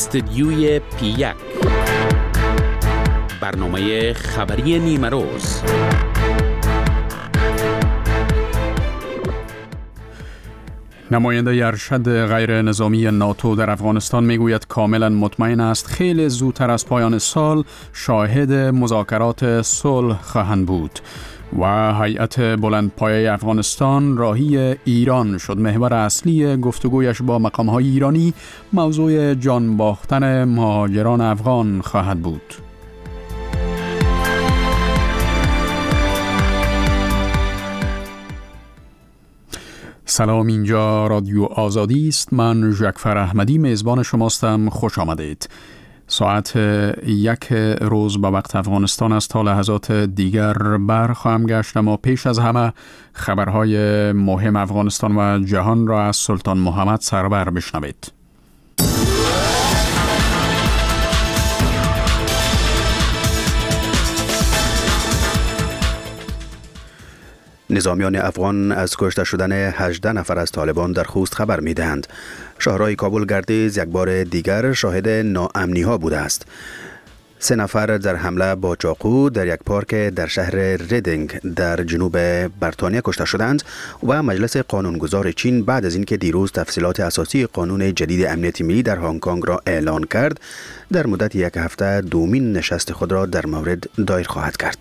استدیوی P1 برنامه خبری نیمه روز. نماینده ارشد غیر نظامی ناتو در افغانستان میگوید کاملا مطمئن است خیلی زودتر از پایان سال شاهد مذاکرات صلح خواهند بود. و هیئت بلندپایه افغانستان راهی ایران شد. محور اصلی گفتگویش با مقام‌های ایرانی موضوع جان باختن مهاجران افغان خواهد بود. سلام، اینجا رادیو آزادی است. من ژکفر احمدی میزبان شماستم. خوش آمدید. ساعت 1 روز به وقت افغانستان است. تا لحظات دیگر برخواهم گشت، اما پیش از همه خبرهای مهم افغانستان و جهان را از سلطان محمد سرور بشنوید. نظامیان افغان از کشته شدن 18 نفر از طالبان در خوست خبر می‌دهند. شهرهای کابل گردیز یک بار دیگر شاهد ناامنی‌ها بوده است. 3 نفر در حمله با چاقو در یک پارک در شهر ریدینگ در جنوب بریتانیا کشته شدند و مجلس قانونگذار چین بعد از اینکه دیروز تفصیلات اساسی قانون جدید امنیت ملی در هنگ کنگ را اعلان کرد، در مدت یک هفته دومین نشست خود را در مورد دایر خواهد کرد.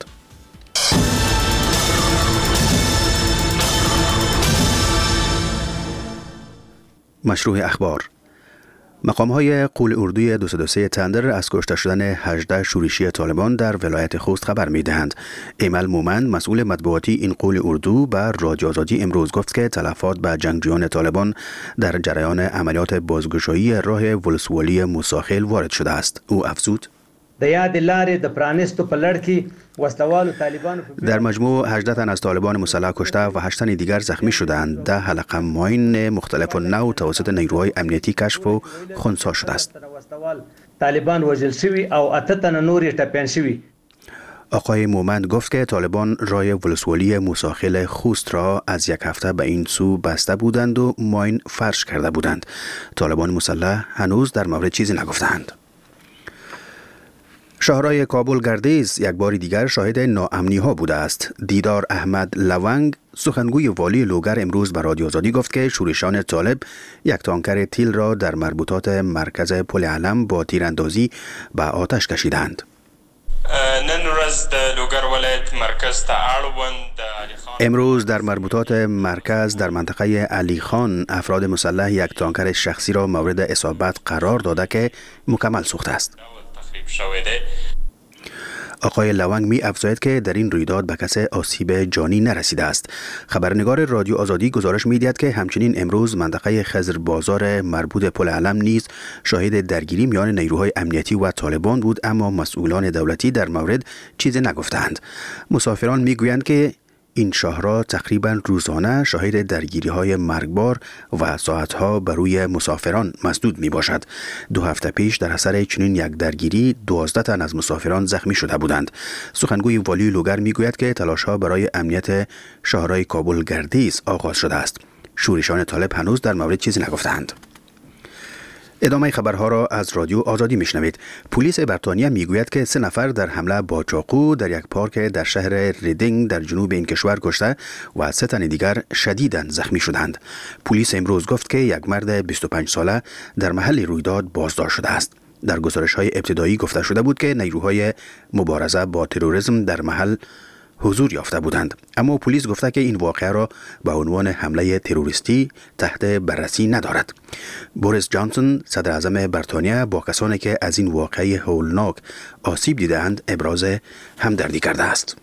مشروع اخبار. مقام‌های قول اردوی 203 تندر از کشته شدن 18 شورشی طالبان در ولایت خوست خبر می‌دهند. ایمل مومند، مسئول مطبوعاتی این قول اردو، به رادیو آزادی امروز گفت که تلفات به جنگجویان طالبان در جریان عملیات بازگشایی راه ولسوالی موسی وارد شده است. او افزود: در مجموع 18 تن از طالبان مسلح کشته و 8 تن دیگر زخمی شدند. 10 حلقه ماین مختلف و نو توسط نیروهای امنیتی کشف و خنثی شده است. طالبان وژل شوی او 8 تن نور ټپیان شوی. آقای مومند گفت که طالبان راه ولسوالی موسی خوست را از یک هفته به این سو بسته بودند و ماین فرش کرده بودند. طالبان مسلح هنوز در مورد چیزی نگفتند. شهرهای کابل گردیز یک بار دیگر شاهد ناامنی ها بوده است. دیدار احمد لونگ، سخنگوی والی لوگر، امروز به رادیو آزادی گفت که شورشان طالب یک تانکر تیل را در مربوطات مرکز پل علم با تیراندازی به آتش کشیدند. امروز در مربوطات مرکز در منطقه علی خان افراد مسلح یک تانکر شخصی را مورد اصابت قرار داده که مکمل سوخته است. آقای لونگ می افزاید که در این رویداد به کسی آسیب جانی نرسیده است. خبرنگار رادیو آزادی گزارش می دهد که همچنین امروز منطقه خضر بازار مربوط پل علم نیز شاهد درگیری میان نیروهای امنیتی و طالبان بود، اما مسئولان دولتی در مورد چیزی نگفتند. مسافران می گویند که این شهرها تقریبا روزانه شاهد درگیری‌های مرگبار و ساعتها بر روی مسافران مسدود می‌باشد. 2 هفته پیش در اثر چنین یک درگیری 12 تن از مسافران زخمی شده بودند. سخنگوی والی لوگر می‌گوید که تلاش‌ها برای امنیت شهرهای کابل گردیز آغاز شده است. شورشان طالب هنوز در مورد چیزی نگفتند. ادامه خبرها را از رادیو آزادی میشنوید. پلیس بریتانیا میگوید که 3 نفر در حمله با چاقو در یک پارک در شهر ریدینگ در جنوب این کشور کشته و 3 تن دیگر شدیداً زخمی شدند. پلیس امروز گفت که یک مرد 25 ساله در محل رویداد بازداشت شده است. در گزارش‌های ابتدایی گفته شده بود که نیروهای مبارزه با تروریسم در محل حضور یافته بودند، اما پلیس گفته که این واقعه را به عنوان حمله تروریستی تحت بررسی ندارد. بوریس جانسون، صدر اعظم بریتانیا، با کسانی که از این واقعه هولناک آسیب دیدند ابراز همدردی کرده است.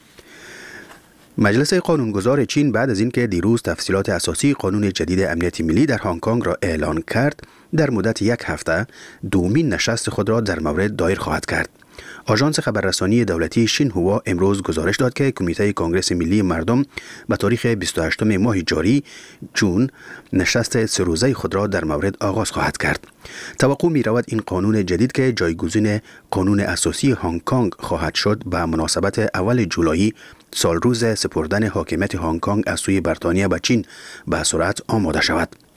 مجلس قانونگذار چین بعد از اینکه دیروز تفصیلات اساسی قانون جدید امنیت ملی در هنگ کنگ را اعلان کرد، در مدت یک هفته دومین نشست خود را در مورد دایر خواهد کرد. آژانس خبررسانی دولتی شینهوا امروز گزارش داد که کمیته کنگره ملی مردم به تاریخ 28 ماه جاری جون نشست 3 روزه خود را در مورد آغاز خواهد کرد. توقع می رود این قانون جدید که جایگزین قانون اساسی هنگ کنگ خواهد شد به مناسبت اول جولای سال روز سپردن حاکمیت هنگ کنگ از سوی بریتانیا به چین به سرعت آماده شود.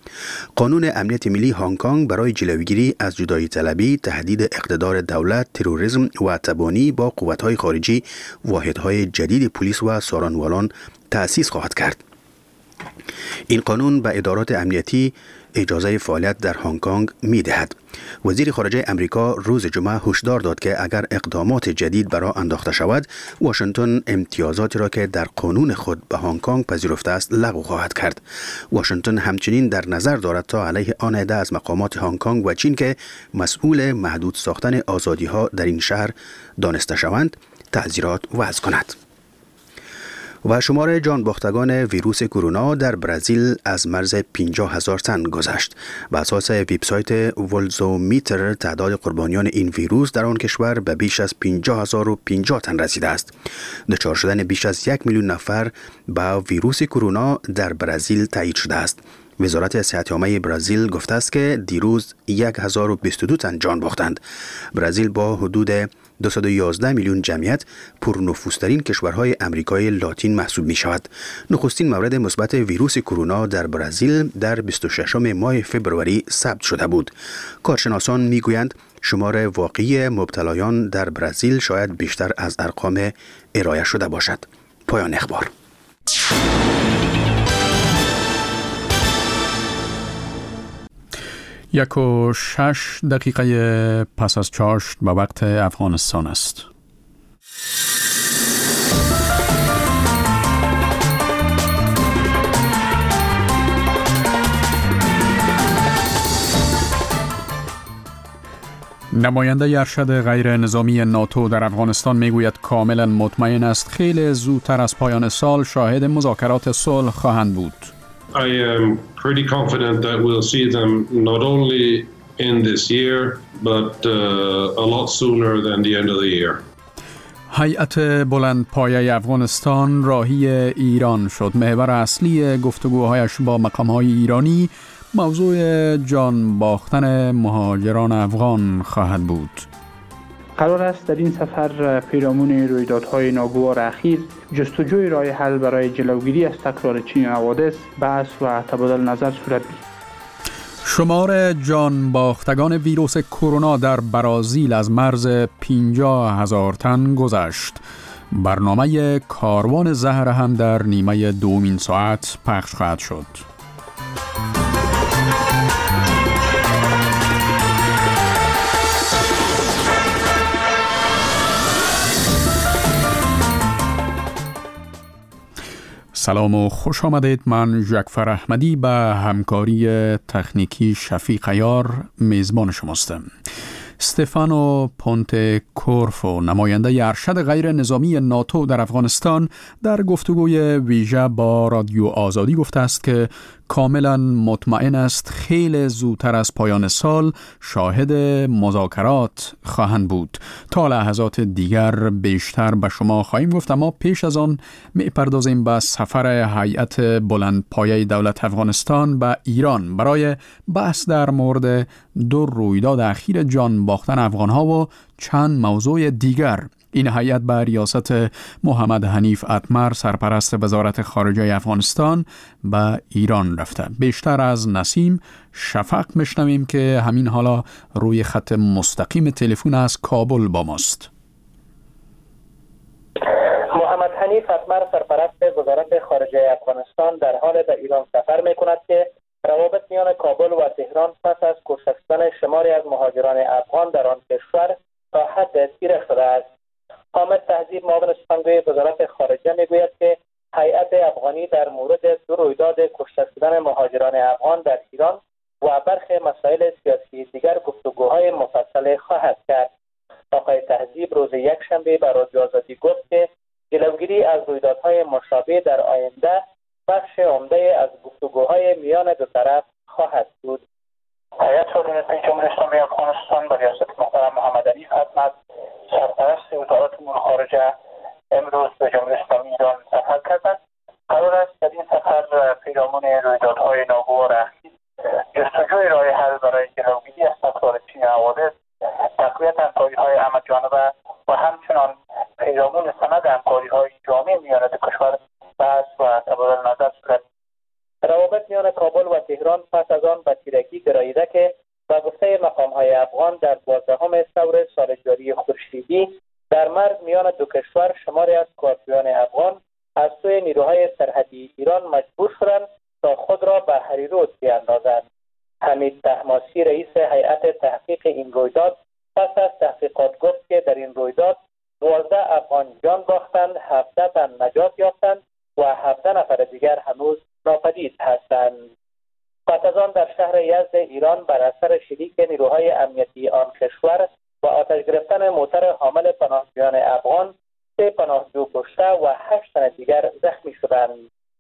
قانون امنیت ملی هنگ کنگ برای جلوگیری از جدایی طلبی، تهدید اقتدار دولت، تروریسم و تبانی با قوت‌های خارجی، واحدهای جدید پلیس و سارنوالان تأسیس خواهد کرد. این قانون به ادارات امنیتی اجازه فعالیت در هنگ کنگ می دهد. وزیر خارجه امریکا روز جمعه هشدار داد که اگر اقدامات جدید برای انداخته شود، واشنگتن امتیازاتی را که در قانون خود به هنگ کنگ پذیرفته است لغو خواهد کرد. واشنگتن همچنین در نظر دارد تا علیه آن عده از مقامات هنگ کنگ و چین که مسئول محدود ساختن آزادی ها در این شهر دانسته شوند، تعزیرات وضع کند. و شمار جان باختگان ویروس کرونا در برزیل از مرز 50,000 تن گذشت. بر اساس وبسایت ولزومیتر تعداد قربانیان این ویروس در آن کشور به بیش از 50,050 تن رسیده است. دچار شدن بیش از 1 میلیون نفر با ویروس کرونا در برزیل تایید شده است. وزارت صحت عامه برزیل گفته است که دیروز 1022 تن جان باختند. برزیل با حدود 211 میلیون جمعیت پرنفوذترین کشورهای امریکای لاتین محسوب می شود. نخستین مورد مثبت ویروس کرونا در برزیل در 26 ماه فوریه ثبت شده بود. کارشناسان می گویند شمار واقعی مبتلایان در برزیل شاید بیشتر از ارقام ارائه شده باشد. پایان اخبار. 1:06 پس از چاشت به وقت افغانستان است. نماینده ارشد غیر نظامی ناتو در افغانستان میگوید کاملا مطمئن است خیلی زودتر از پایان سال شاهد مذاکرات صلح خواهند بود. I am pretty confident that we'll see them not only in this year but a lot sooner than the end of the year. هیئت بلندپایه افغانستان راهی ایران شد. محور اصلی گفتگوهایش با مقام‌های ایرانی موضوع جان باختن مهاجران افغان خواهد بود. قرار است در این سفر پیرامون رویدادهای ناگوار اخیر جستجوی راه حل برای جلوگیری از تکرار چنین حوادث بحث و تبادل نظر صورت بگیرد. شمار جان باختگان ویروس کرونا در برزیل از مرز 50,000 تن گذشت. برنامه کاروان زهر هم در نیمه دومین ساعت پخش خواهد شد. سلام و خوش آمدید. من جعفر احمدی به همکاری تکنیکی شفیق عیار میزبان شماستم. استفانو پونته کورفو نماینده ارشد غیر نظامی ناتو در افغانستان در گفتگوی ویژه با رادیو آزادی گفته است که کاملا مطمئن است خیلی زودتر از پایان سال شاهد مذاکرات خواهند بود. تا لحظات دیگر بیشتر به شما خواهیم گفت، اما پیش از آن می‌پردازیم به سفر هیئت بلندپایه دولت افغانستان به ایران برای بحث در مورد دو رویداد اخیر جان باختن افغان‌ها و چند موضوع دیگر. این هیئت به ریاست محمد حنیف اتمر سرپرست وزارت خارجه افغانستان به ایران رفته. بیشتر از نسیم شفق میشنویم که همین حالا روی خط مستقیم تلفن از کابل با ماست. محمد حنیف اتمر سرپرست وزارت خارجه افغانستان در حال به ایران سفر میکند که روابط میان کابل و تهران پس از کشته شماری از مهاجران افغان در آن کشور تا حد تیره شده است. حامد تهذیب معاون سخنگوی وزارت خارجه میگوید که هیئت افغانی در مورد دو رویداد کشته شدن مهاجران افغان در ایران و برخی مسائل سیاسی دیگر گفتگوهای مفصل خواهد کرد. آقای تهذیب روز یکشنبه به رادیو آزادی گفت که جلوگیری از رویدادهای مشابه در آینده بخش عمده از گفتگوهای میان دو طرف خواهد بود. هیئت صادرات جمهوری اسلامی افغانستان به ریاست محترم محمد حنیف اتمر سرپرست وزارت امور خارجه امروز به جمهوری اسلامی ایران سفر کردند. قرار است در این سفر پیرامون رویدادهای ناگوار اخیر جستجوی راه حل برای جلوگیری از تکرار چنین حوادث، تقویت همکاری‌های همه‌جانبه و همچنان پیرامون سند همکاری‌های جامع میان دو کشور بحث و تبادل نظر صورت. روابط میان کابل و تهران پس از زایده که با گفته مقام‌های افغان در 12 ثور سال جاری خورشیدی در مرز میان دو کشور شماری از کارگران افغان از سوی نیروهای سرحدی ایران مجبور شدند تا خود را به هریرود بیاندازند. حمید طهماسی رئیس هیئت تحقیق این رویداد پس از تحقیقات گفت که در این رویداد 12 افغان جان باختند، 17 تن نجات یافتند و 17 نفر دیگر هنوز ناپدید هستند. پس از آن در شهر یزد ایران بر اثر شلیک نیروهای امنیتی آن کشور و آتش گرفتن موتر حامل پناهجویان افغان 3 پناهجو کشته و 8 تن دیگر زخمی شدند.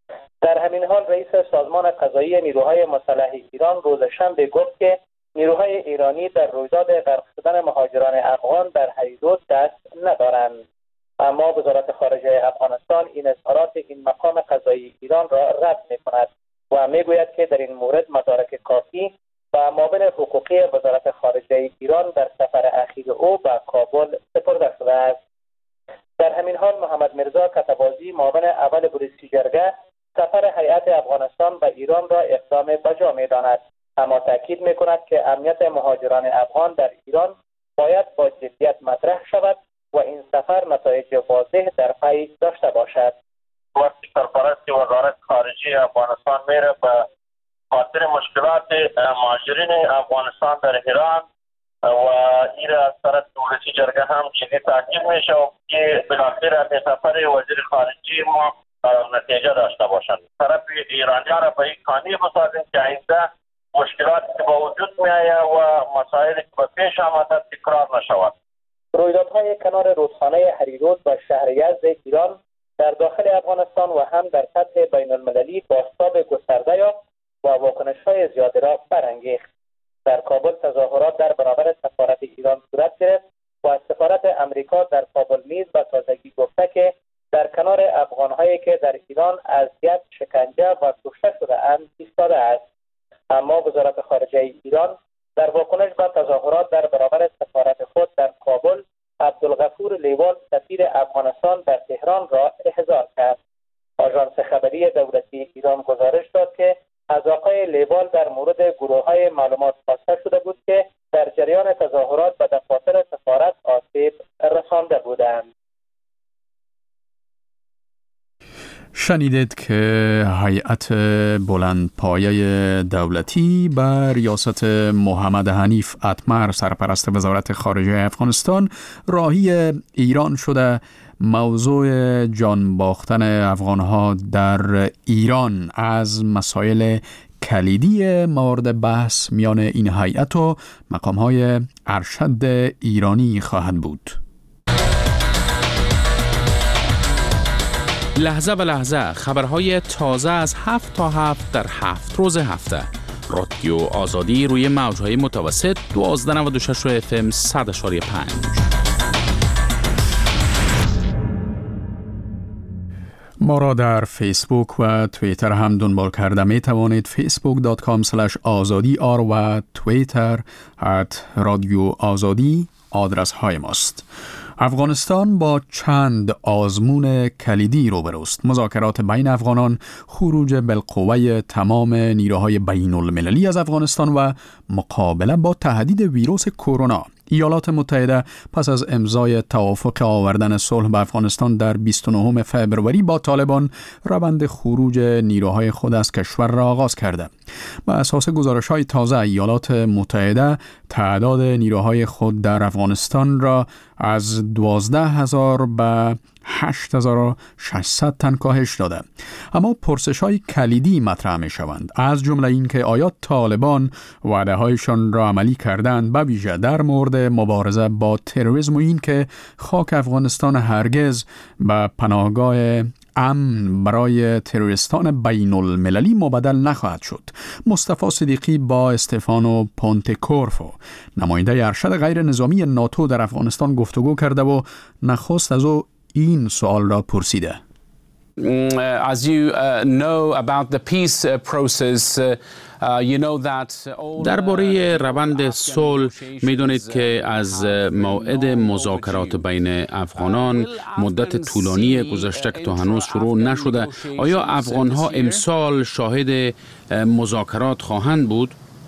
در همین حال رئیس سازمان قضایی نیروهای مسلح ایران روز شنبه گفت که نیروهای ایرانی در رویداد غرق شدن مهاجران افغان در هریرود دست ندارند. اما وزارت خارجه افغانستان این اظهارات این مقام قضایی ایران را رد می‌کند و میگوید که در این مورد مدارک کافی و معاون حقوقی وزارت خارجه ایران در سفر اخیر او به کابل سپرده شده است. در همین حال محمد مرزا کتبازی معاون اول پلیس جرگه سفر هیئت افغانستان به ایران را اقدام بجا می‌داند، اما تاکید می‌کند که امنیت مهاجران افغان در ایران باید با جدیت مطرح شود و این سفر نتایج واضح در پی داشته باشد. وقتی سرپرست وزارت خارجه افغانستان میره به خاطر مشکلات مهاجرین افغانستان در ایران و این از طرف دولت جرگه هم چیزی تاکید میشه و که بالاخره به سفر وزیر خارجه ما نتیجه داشته باشند. طرف ایرانیان را به این قانع بسازیم که آینده مشکلاتی که با وجود میآید و مسائلی که به پیش آمده تکرار نشود. رویدادهای کنار رودخانه هریرود و شهر یزد ایران در داخل افغانستان و هم در سطح بین المللی بازتاب گسترده یافت و واکنش‌های زیادی را برانگیخت. در کابل تظاهرات در برابر سفارت ایران صورت گرفت و سفارت امریکا در کابل نیز به تازگی گفته که در کنار افغان‌هایی که در ایران اذیت، شکنجه و کشته شده‌اند ایستاده است. اما وزارت خارجه ایران در واکنش به تظاهرات در برابر سفارت خود در کابل عبدالغفور لیوان سفیر افغانستان در تهران را احضار کرد. آژانس خبری دولتی ایران گزارش داد که از آقای لیوان در مورد گروه‌های معلومات خواسته شده بود که در جریان تظاهرات به دفاتر سفارت آسیب رسانده بودند. شنیدید که هیئت بلندپایه دولتی بر ریاست محمد حنیف اتمر سرپرست وزارت خارجه افغانستان راهی ایران شده موضوع جان باختن افغانها در ایران از مسائل کلیدی مورد بحث میان این هیئت و مقام‌های ارشد ایرانی خواهد بود. لحظه به لحظه خبرهای تازه از 7 تا 7 در 7 روز هفته. رادیو آزادی روی موجهای متوسط 1296 FM 100.5. ما را در فیسبوک و توییتر هم دنبال کرده می توانید. facebook.com/azadi و توییتر @رادیو آزادی آدرس های ماست. افغانستان با چند آزمون کلیدی روبروست. مذاکرات بین افغانان، خروج بالقوه تمام نیروهای بین المللی از افغانستان و مقابله با تهدید ویروس کرونا. ایالات متحده پس از امضای توافق آوردن صلح به افغانستان در 29 فبروری با طالبان روند خروج نیروهای خود از کشور را آغاز کرده. بر اساس گزارش‌های تازه ایالات متحده تعداد نیروهای خود در افغانستان را از 12,000 به 8,600 تن کاهش داده. اما پرسش‌های کلیدی مطرح می‌شوند، از جمله این که آیا طالبان وعده‌هایشان را عملی کردند، به ویژه در مورد مبارزه با تروریسم و این که خاک افغانستان هرگز به پناهگاه امن برای تروریستان بین المللی مبدل نخواهد شد. مصطفی صدیقی با استفانو پونتکورفو نماینده ارشد غیر نظامی ناتو در افغانستان گفتگو کرده و نخست از او این سوال را پرسیده. As you know about the peace process, you know that درباره روند صلح می‌دانید که از موعد مذاکرات بین افغانان مدت طولانی گذشته که تا هنوز شروع نشده. آیا افغان‌ها امسال شاهد مذاکرات خواهند بود؟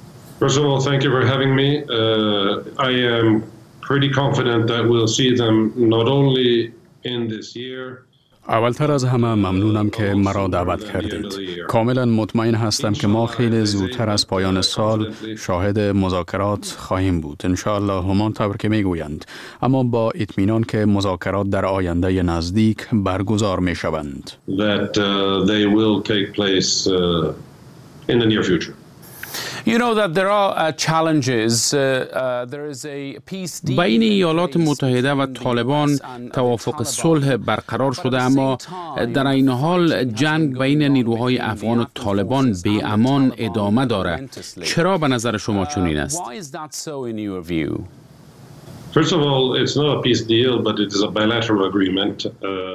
First of all, thank you for having me. I am pretty confident that we'll see them not only in this year. اولتر از همه ممنونم که مرا دعوت کردید. کاملا مطمئن هستم که ما خیلی زودتر از پایان سال شاهد مذاکرات خواهیم بود. انشاءالله همانطور که میگویند. اما با اطمینان که مذاکرات در آینده نزدیک برگزار می شوند. That they will take place in the near future. You know that there are challenges. There is a peace deal. بین ایالات متحده و طالبان توافق صلح برقرار شده، اما در این حال جنگ بین نیروهای افغان و طالبان به امان ادامه دارد. چرا به نظر شما چنین است؟ Why is that so in your view? First of all, it's not a peace deal, but it is a bilateral agreement.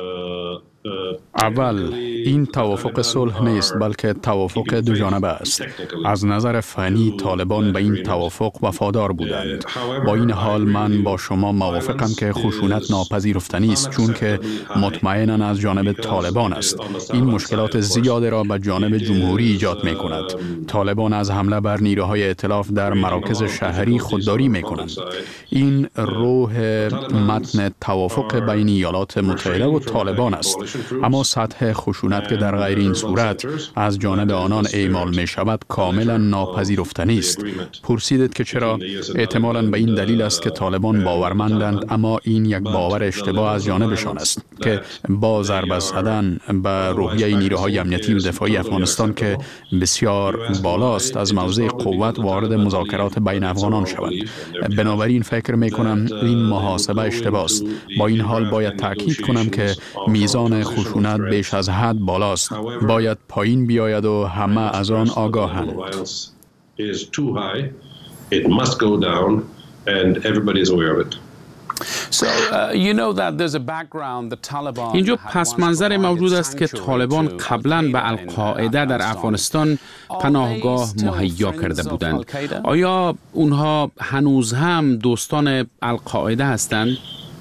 اول این توافق صلح نیست بلکه توافق دو جانبه است. از نظر فنی طالبان به این توافق وفادار بودند. با این حال من با شما موافقم که خشونت ناپذیرفتنی است، چون که مطمئناً از جانب طالبان است. این مشکلات زیادی را به جانب جمهوری ایجاد می کند. طالبان از حمله بر نیروهای ائتلاف در مراکز شهری خودداری می کنند. این روح متن توافق بین ایالات متحده و طالبان است. اما سطح خشونت که در غیر این صورت از جانب آنان اعمال می شود کاملا ناپذیرفتنی است. پرسیدید که چرا؟ احتمالاً به این دلیل است که طالبان باورمندند، اما این یک باور اشتباه از جانبشان است که با ضربه زدن به روحیه نیروهای امنیتی و دفاعی افغانستان که بسیار بالاست از موضع قوت وارد مذاکرات بین افغانان شوند. بنابراین فکر می کنم این محاسبه اشتباه است. با این حال باید تاکید کنم که میزان خشونت بیش از حد بالاست. باید پایین بیاید و همه از آن آگاهند. اینجا پس منظر موجود است که طالبان قبلا به القاعده در افغانستان پناهگاه مهیا کرده بودند. آیا اونها هنوز هم دوستان القاعده هستند؟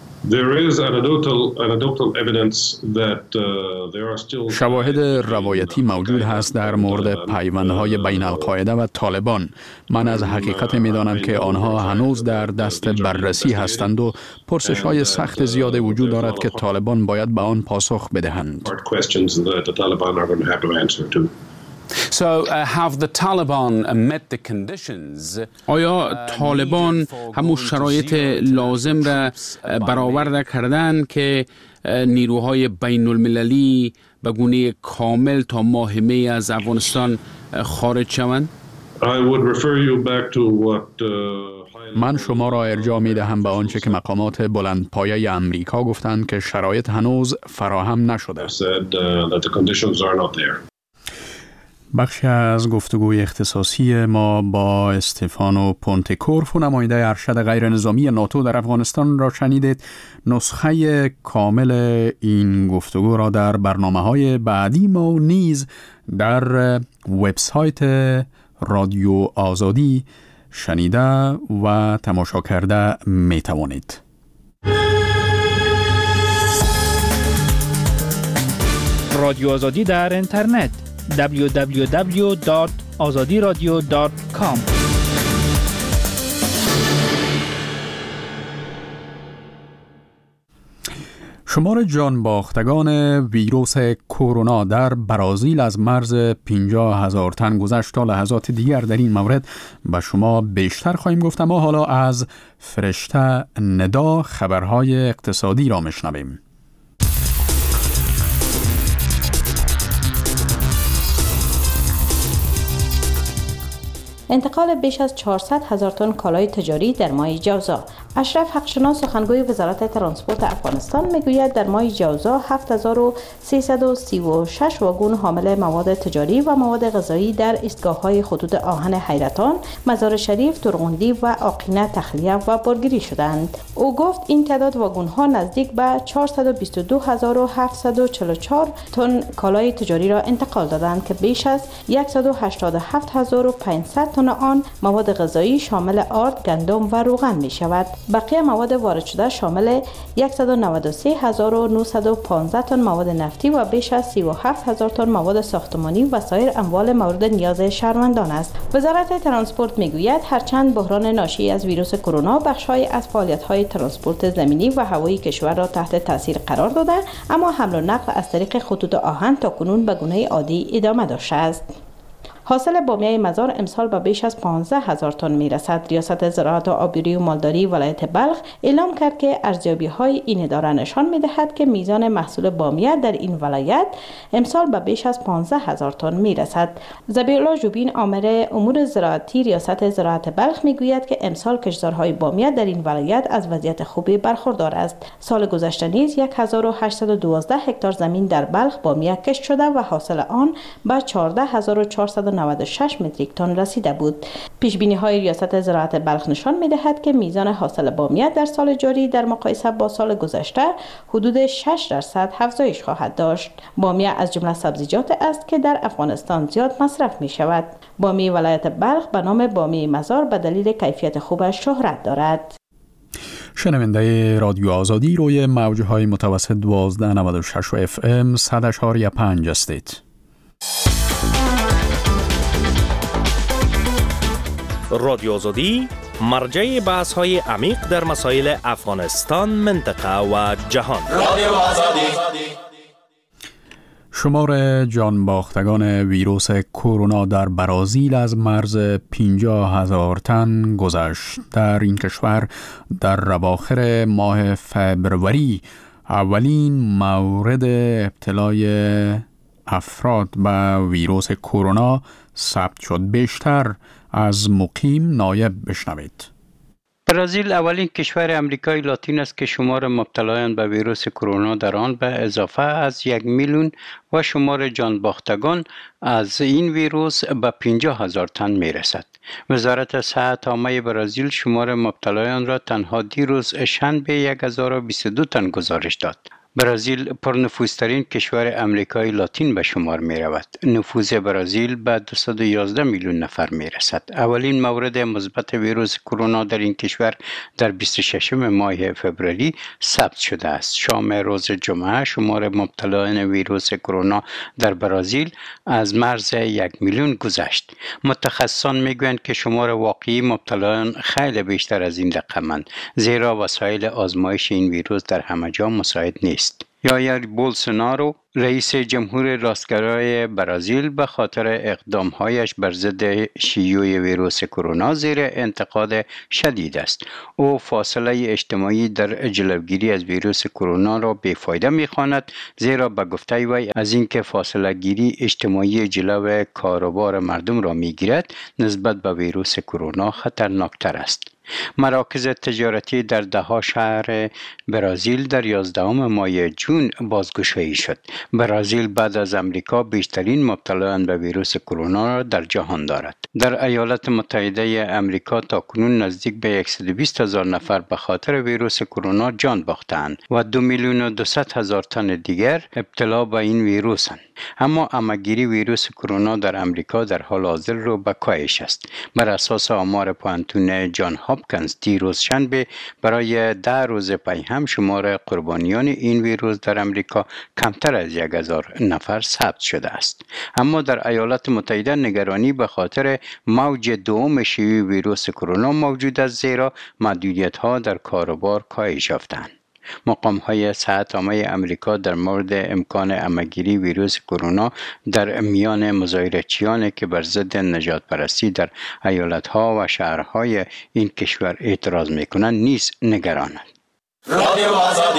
شواهد روایتی موجود هست در مورد پیوندهای بین القاعده و طالبان. من از حقیقت می‌دانم که آنها هنوز در دست بررسی هستند و پرسش‌های سخت زیاد وجود دارد که طالبان باید به آن پاسخ بدهند. آیا طالبان همون شرایط لازم را برآورده کردند که نیروهای بین المللی به گونه کامل تا ماه می از افغانستان خارج شوند؟ من شما را ارجاع می دهم به آنچه که مقامات بلندپایه امریکا گفتند که شرایط هنوز فراهم نشده. بخشی از گفتگوی اختصاصی ما با استفانو پونتکورف، نماینده ارشد غیرنظامی ناتو در افغانستان را شنیدید. نسخه کامل این گفتگو را در برنامه‌های بعدی ما نیز در وبسایت رادیو آزادی شنیده و تماشا کرده می توانید. رادیو آزادی در اینترنت www.azadiradio.com. شمار جان باختگان ویروس کرونا در برزیل از مرز 50,000 تن گذشت. تا لحظات دیگر در این مورد به شما بیشتر خواهیم گفت، اما حالا از فرشته ندا خبرهای اقتصادی را میشنویم. انتقال بیش از 400,000 تن کالای تجاری در ماه جوزا. اشرف حقشناس سخنگوی وزارت ترانسپورت افغانستان میگوید در ماه جوزا 7336 واگن حامل مواد تجاری و مواد غذایی در ایستگاه‌های خطوط آهن حیرتان، مزار شریف، ترغندی و آقینه تخلیه و بارگیری شدند. او گفت این تعداد واگن‌ها نزدیک به 422744 تن کالای تجاری را انتقال دادند که بیش از 187500 تن آن مواد غذایی شامل آرد، گندم و روغن می شود. بقیه مواد وارد شده شامل 193,915 تن مواد نفتی و بیش از 37,000 تن مواد ساختمانی و سایر اموال مورد نیاز شهروندان است. وزارت ترانسپورت میگوید هرچند بحران ناشی از ویروس کرونا بخش‌های از فعالیت‌های ترانسپورت زمینی و هوایی کشور را تحت تاثیر قرار داده، اما حمل و نقل از طریق خطوط آهن تاکنون به گونه عادی ادامه داشته است. حاصل بامیه مزار امسال به بیش از 15,000 تن میرسد. ریاست زراعت و آبیاری و مالداری ولایت بلخ اعلام کرد که ارزیابی‌های این اداره نشان می‌دهد که میزان محصول بامیه در این ولایت امسال به بیش از 15,000 تن میرسد. ذبیح‌الله جوبین آمر امور زراعتی ریاست زراعت بلخ میگوید که امسال کشتزارهای بامیه در این ولایت از وضعیت خوبی برخوردار است. سال گذشته نیز 1812 هکتار زمین در بلخ بامیه کشت شده و حاصل آن به 14,496 متریک تن رسیده بود. پیشبینی‌های ریاست زراعت بلخ نشان می‌دهد که میزان حاصل بامیه در سال جاری در مقایسه با سال گذشته حدود 6% افزایش خواهد داشت. بامیه از جمله سبزیجات است که در افغانستان زیاد مصرف می‌شود. بامیه ولایت بلخ به نام بامیه مزار به دلیل کیفیت خوبش شهرت دارد. شنونده رادیو آزادی روی موج‌های متوسط 1296 و FM 100.5 هستید. رادیو آزادی مرجع بحث‌های عمیق در مسائل افغانستان، منطقه و جهان. رادیو آزادی. شمار جانباختگان ویروس کرونا در برازیل از مرز 50,000 تن گذشت. در این کشور در اواخر ماه فبروری اولین مورد ابتلای افراد به ویروس کرونا ثبت شد. بیشتر از مقیم نایب بشنوید. برزیل اولین کشور امریکای لاتین است که شمار مبتلایان به ویروس کرونا در آن به اضافه از 1 میلیون و شمار جانباختگان از این ویروس به 50,000 تن می رسد. وزارت صحت عامه برزیل شمار مبتلایان را تنها دیروز شنبه 1022 تن گزارش داد. برزیل پرنفوذترین کشور امریکای لاتین به شمار می رود. نفوذ برزیل به 211 میلیون نفر می رسد. اولین مورد مثبت ویروس کرونا در این کشور در 26 ماه فوریه ثبت شده است. شام روز جمعه شمار مبتلایان ویروس کرونا در برزیل از مرز 1 میلیون گذشت. متخصصان می گویند که شمار واقعی مبتلایان خیلی بیشتر از این رقمند، زیرا وسایل آزمایش این ویروس در همه جا مساعد نیست. یایر بولسونارو رئیس جمهور راستگرای برزیل به خاطر اقدامهایش بر ضد شیوع ویروس کرونا زیر انتقاد شدید است. او فاصله اجتماعی در جلوگیری از ویروس کرونا را بیفایده می‌خواند، زیرا به گفته وی از اینکه فاصله گیری اجتماعی جلو کاروبار مردم را می‌گیرد نسبت به ویروس کرونا خطرناکتر است. مراکز تجارتی در 10 شهر برزیل در 11 ماه جون بازگشایی شد. برزیل بعد از امریکا بیشترین مبتلایان به ویروس کرونا را در جهان دارد. در ایالات متحده امریکا تاکنون نزدیک به 120,000 نفر به خاطر ویروس کرونا جان باختند و 2,200,000 تن دیگر ابتلا به این ویروسند. اما همه‌گیری ویروس کرونا در امریکا در حال حاضر رو به کاهش است. بر اساس آمار پانتون جان هاپکینز دیروز شنبه برای 10 روز پی هم شمار قربانیان این ویروس در امریکا کمتر از 1,000 نفر ثبت شده است. اما در ایالات متحده نگرانی به خاطر موج دوم شیوع ویروس کرونا موجود است، زیرا محدودیت‌ها در کاروبار کاهش یافتند. مقام‌های صحت عامه امریکا در مورد امکان همه‌گیری ویروس کرونا در میان مظاهره‌چیانی که بر ضد نژاد پرستی در ایالت‌ها و شهرهای این کشور اعتراض می‌کنند نیز نگرانند. رادیو آزادی.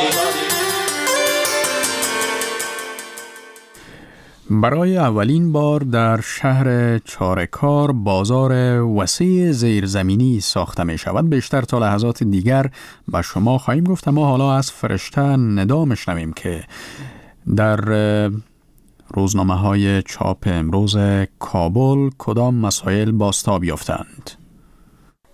برای اولین بار در شهر چاره‌کار بازار وسیع زیرزمینی ساخته می شود. بیشتر تا لحظات دیگر به شما خواهیم گفت، اما حالا از فرشته ندا میشنویم که در روزنامه‌های چاپ امروز کابل کدام مسائل بازتاب یافتند.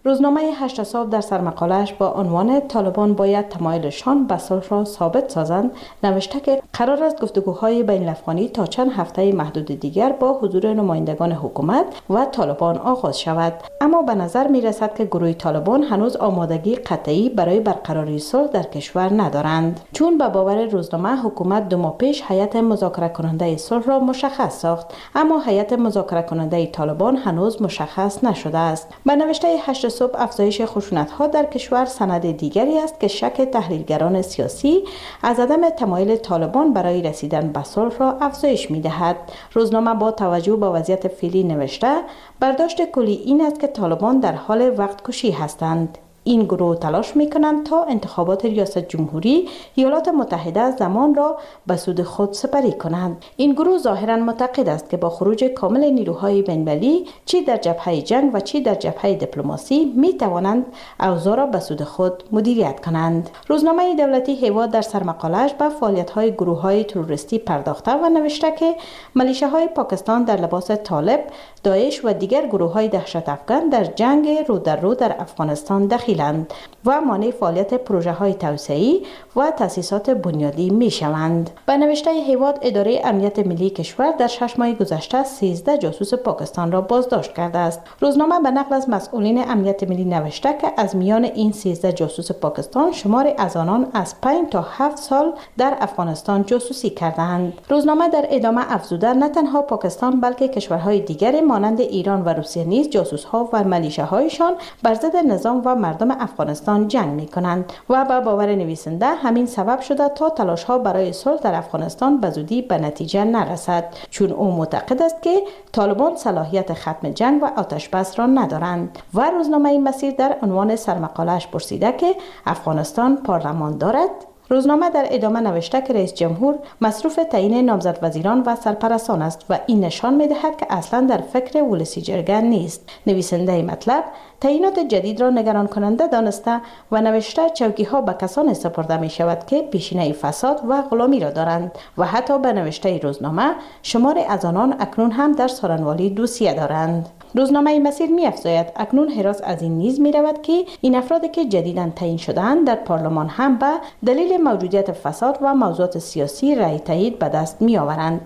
روزنامه 8 صبح در سرمقاله‌اش با عنوان طالبان باید تمایلشان به صلح را ثابت سازند نوشته که قرار است گفتگوهای بین الافغانی تا چند هفته محدود دیگر با حضور نمایندگان حکومت و طالبان آغاز شود، اما به نظر می رسد که گروه طالبان هنوز آمادگی قطعی برای برقراری صلح در کشور ندارند، چون به باور روزنامه حکومت 2 ماه پیش هیئت مذاکره کننده صلح را مشخص ساخت، اما هیئت مذاکره کننده طالبان هنوز مشخص نشده است. به نوشته 8 صبح افزایش خشونت‌ها در کشور سند دیگری است که شک تحلیلگران سیاسی از عدم تمایل طالبان برای رسیدن به صلح را افزایش می‌دهد. روزنامه با توجه به وضعیت فعلی نوشته برداشت کلی این است که طالبان در حال وقت کشی هستند. این گروه تلاش می‌کنند تا انتخابات ریاست جمهوری ایالات متحده زمان را به سود خود سپری کنند. این گروه ظاهراً معتقد است که با خروج کامل نیروهای بین‌المللی چی در جبهه جنگ و چی در جبهه دیپلماسی می‌توانند اوضاع را به سود خود مدیریت کنند. روزنامه دولتی هیواد در سرمقاله‌اش به فعالیت‌های گروه‌های تروریستی پرداخته و نوشته که ملیشه‌های پاکستان در لباس طالب، داعش و دیگر گروه‌های دهشت افکن در جنگ رو در افغانستان دخیل و مانع فعالیت پروژه‌های توسعه‌ای و تأسیسات بنیادی می‌شوند. به نوشته هیواد اداره امنیت ملی کشور در 6 ماه گذشته 13 جاسوس پاکستان را بازداشت کرده است. روزنامه به نقل از مسئولین امنیت ملی نوشته که از میان این 13 جاسوس پاکستان شماری از آنان از 5 تا 7 سال در افغانستان جاسوسی کردند. روزنامه در ادامه افزوده نه تنها پاکستان بلکه کشورهای دیگری مانند ایران و روسیه نیز جاسوس‌ها و ملیشه‌هایشان بر ضد نظام و مردم افغانستان جنگ می‌کنند و به باور نویسنده همین سبب شده تا تلاش‌ها برای صلح در افغانستان به زودی به نتیجه نرسد، چون او معتقد است که طالبان صلاحیت ختم جنگ و آتش بس را ندارند. و روزنامه مسیر در عنوان سرمقاله‌اش پرسیده که افغانستان پارلمان دارد. روزنامه در ادامه نوشته که رئیس جمهور مصروف تعیین نامزد وزیران و سرپرستان است و این نشان می‌دهد که اصلا در فکر ولسی جرگه نیست. نویسنده مطلب تعیینات جدید را نگران کننده دانسته و نوشته چوکی‌ها به کسانی سپرده می شود که پیشینه فساد و غلامی را دارند و حتی به نوشته روزنامه شماری از آنان اکنون هم در سارنوالی دوسیه دارند. روزنامه مسیر می‌افزاید اکنون حراس از این نیز می‌رود که این افرادی که جدیداً تعیین شده‌اند در پارلمان هم به دلیل موجودیت فساد و موضوعات سیاسی رأی تایید به دست می‌آورند.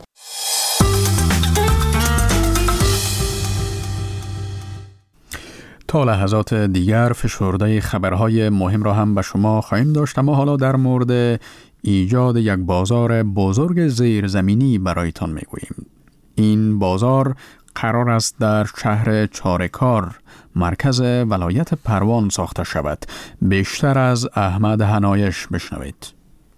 تا لحظات دیگر فشرده خبرهای مهم را هم به شما خواهیم داشت، اما حالا در مورد ایجاد یک بازار بزرگ زیرزمینی برایتان می‌گوییم. این بازار قرار است در شهر چارکار مرکز ولایت پروان ساخته شود. بیشتر از احمد حنایش بشنوید.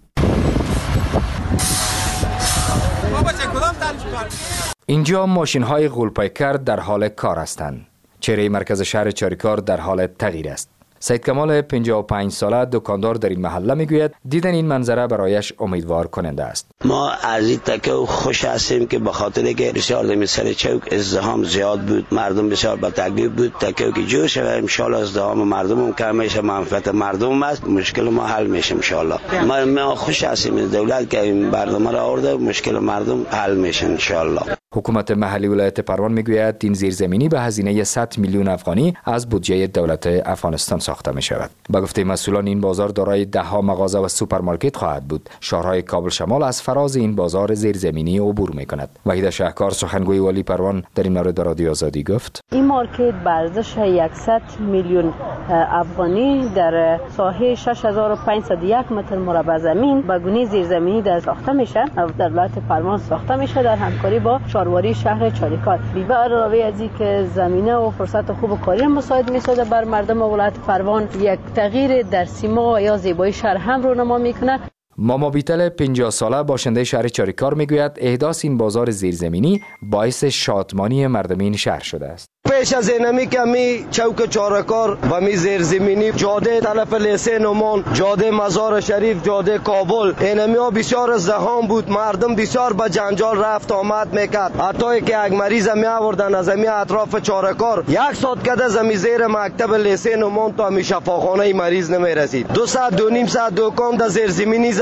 اینجا ماشین‌های غول‌پیکر در حال کار هستند. چهره مرکز شهر چارکار در حال تغییر است. سید کمال 55 ساله دکاندار در این محله میگوید دیدن این منظره برایش امیدوار کننده است. ما از این تکه خوش هستیم که به خاطر که بسیار در سر چوک ازدحام زیاد بود، مردم بسیار با تکلیف بود، تکه که جور شود ان شاء الله ازدحام مردم هم کم میشه، منفعت مردم است، مشکل ما حل میشه ان شاء الله. ما خوش هستیم دولت که این برنامه را آورده، مشکل مردم حل میشه ان شاء الله. حکومت محلی ولایت پروان میگوید این زیرزمینی به هزینه 100 میلیون افغانی از بودجه دولت افغانستان ساخته می شود. به گفته مسئولان این بازار دارای 10 مغازه و سوپرمارکت خواهد بود. شهرهای کابل شمال از فراز این بازار زیرزمینی عبور می کند. وحید شهکار سخنگوی والی پروان در این مورد رادیو آزادی گفت: این مارکت به ارزش 100 میلیون افغانی در ساحه 6501 متر مربع زمین به گونه زیرزمینی در ساخته میشه، در ولایت پروان ساخته میشه در همکاری با شهرواری شهر چاریکار. به علاوه از اینکه زمینه و فرصت خوب کاری مساعد میسازه بر مردم ولایت پروان، یک تغییر در سیما یا زیبایی شهر هم رونما میکنه. ماما بیتل 50 ساله باشنده شهر چاریکار میگوید احداث این بازار زیرزمینی باعث شادمانی مردم این شهر شده است. پیش از اینمی که می چوک چارکار و می زیرزمینی جاده طرف لیسه نومان، جاده مزار شریف، جاده کابل، اینمی ها بسیار ازدحام بود، مردم بسیار به جنجال رفت آمد میکرد. حتی که یک مریض می آوردن از می اطراف چارکار 1 ساعت کده زمی زیر مکتب لیسه نومان تا می شفاخانه مریض نمی رسید. 2 ساعت 2.5 ساعت دکان در زیرزمینی زد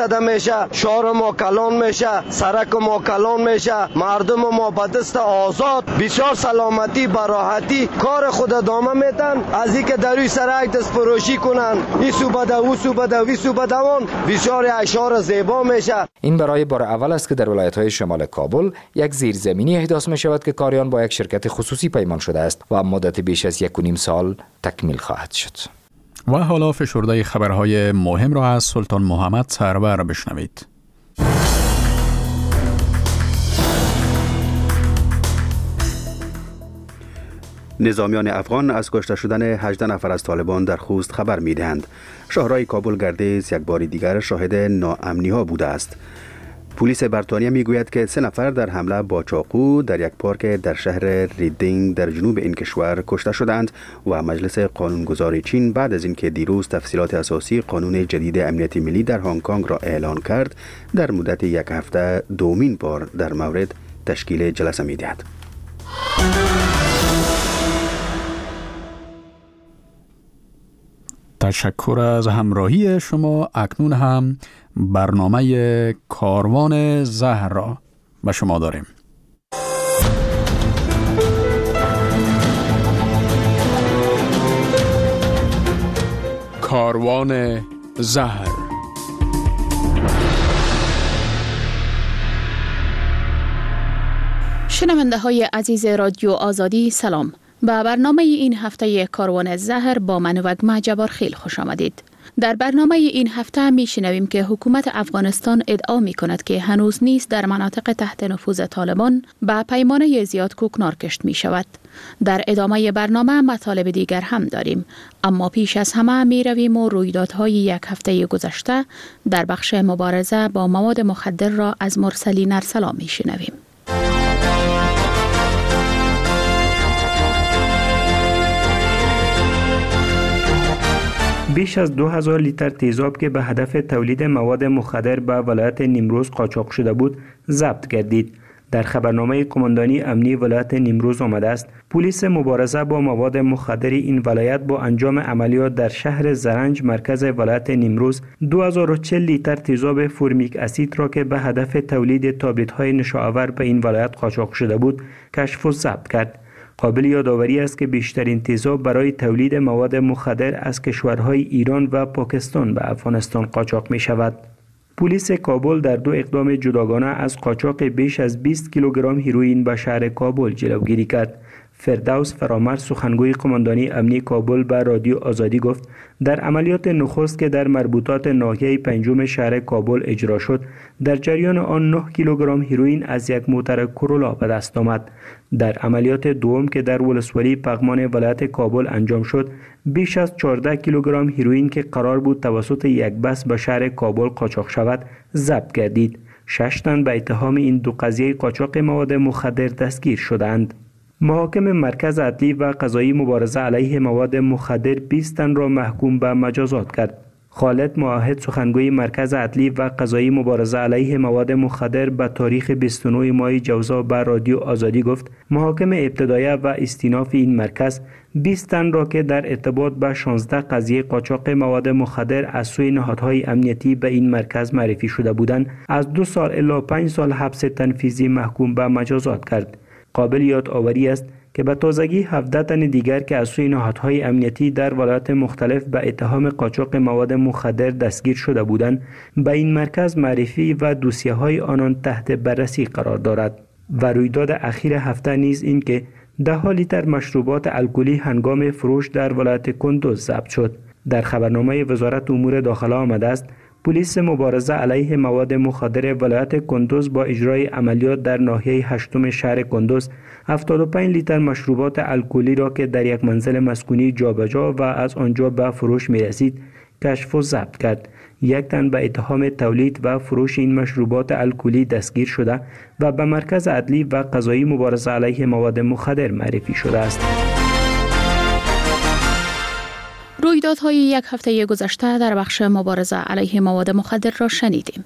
زده میشه، شهر ما کلان میشه، سرک ما کلان میشه، مردم ما به دست آزاد بسیار سلامتی براحتی کار خود ادامه میتن. از اینکه در روی سرک دست فروشی کنن، این سو بده او سو بده وی سو بده اون، بسیار اشعار زیبا میشه. این برای بار اول است که در ولایت‌های شمال کابل یک زیرزمینی احداث می‌شود که کاریان با یک شرکت خصوصی پیمان شده است و مدت بیش از 1.5 سال تکمیل خواهد شد. و حالا فشرده خبرهای مهم را از سلطان محمد سرور بشنوید. نظامیان افغان از کشته شدن 18 نفر از طالبان در خوست خبر می‌دهند. شهرهای کابل گردیز یک بار دیگر شاهد ناامنی‌ها بوده است. پلیس بریتانیا میگوید که 3 نفر در حمله با چاقو در یک پارک در شهر ریدینگ در جنوب این کشور کشته شدند و مجلس قانونگذار چین بعد از اینکه دیروز تفصیلات اساسی قانون جدید امنیت ملی در هنگ کنگ را اعلان کرد، در مدت یک هفته دومین بار در مورد تشکیل جلسه می‌دهد. تشکر از همراهی شما. اکنون هم برنامه کاروان زهر را به شما داریم. کاروان زهر. شنونده های عزیز رادیو آزادی سلام. به برنامه این هفته کاروان زهر با من وگمه جبارخیل خوش آمدید. در برنامه این هفته می شنویم که حکومت افغانستان ادعا می کند که هنوز نیز در مناطق تحت نفوذ طالبان به پیمانه زیاد کوکنار کشت می شود. در ادامه برنامه مطالب دیگر هم داریم، اما پیش از همه می رویم و رویدادهای یک هفته گذشته در بخش مبارزه با مواد مخدر را از مرسلین ارسلان می شنویم. بیش از 2000 لیتر تیزاب که به هدف تولید مواد مخدر به ولایت نیمروز قاچاق شده بود ضبط گردید. در خبرنامه قماندانی امنی ولایت نیمروز آمده است پلیس مبارزه با مواد مخدر این ولایت با انجام عملیات در شهر زرنج مرکز ولایت نیمروز 2040 لیتر تیزاب فرمیک اسید را که به هدف تولید تابلت‌های نشاآور به این ولایت قاچاق شده بود کشف و ضبط کرد. قابل یادآوری است که بیشترین تیزاب برای تولید مواد مخدر از کشورهای ایران و پاکستان به افغانستان قاچاق می شود. پلیس کابل در 2 اقدام جداگانه از قاچاق بیش از 20 کیلوگرم هیروئین به شهر کابل جلوگیری کرد. فردوس فرامرد سخنگوی قماندانی امنی کابل به رادیو آزادی گفت در عملیات نخست که در مربوطات ناحیه 5 شهر کابل اجرا شد در جریان آن 9 کیلوگرم هیروئین از یک موتر کرولا به دست آمد. در عملیات دوم که در ولسوالی پغمان ولایت کابل انجام شد بیش از 14 کیلوگرم هیروئین که قرار بود توسط یک بس به شهر کابل قاچاق شود ضبط گردید. 6 تن به اتهام این دو قضیه قاچاق مواد مخدر دستگیر شدند. محاکم مرکز عدلی و قضایی مبارزه علیه مواد مخدر 20 تن را محکوم به مجازات کرد. خالد معاهد سخنگوی مرکز عدلی و قضایی مبارزه علیه مواد مخدر به تاریخ 29 ماه جوزا به رادیو آزادی گفت محاکم ابتدایه و استیناف این مرکز 20 تن را که در ارتباط با 16 قضیه قاچاق مواد مخدر از سوی نهادهای امنیتی به این مرکز معرفی شده بودند از 2 سال الی 5 سال حبس تنفیذی محکوم به مجازات کرد. قابل یادآوری است که به تازگی 17 تن دیگر که از سوی نهادهای امنیتی در ولایات مختلف به اتهام قاچاق مواد مخدر دستگیر شده بودند به این مرکز معرفی و دوسیه‌های آنان تحت بررسی قرار دارد. و رویداد اخیر هفته نیز این که 10 لیتر مشروبات الکلی هنگام فروش در ولایت کندوز ضبط شد. در خبرنامه وزارت امور داخله آمده است پلیس مبارزه علیه مواد مخدر ولایت کندوز با اجرای عملیات در ناحیه 8 شهر کندوز 75 لیتر مشروبات الکلی را که در یک منزل مسکونی جابجا و از آنجا به فروش می رسید کشف و ضبط کرد. 1 تن به اتهام تولید و فروش این مشروبات الکلی دستگیر شده و به مرکز عدلی و قضایی مبارزه علیه مواد مخدر معرفی شده است. رویدادهای یک هفته گذشته در بخش مبارزه علیه مواد مخدر را شنیدیم.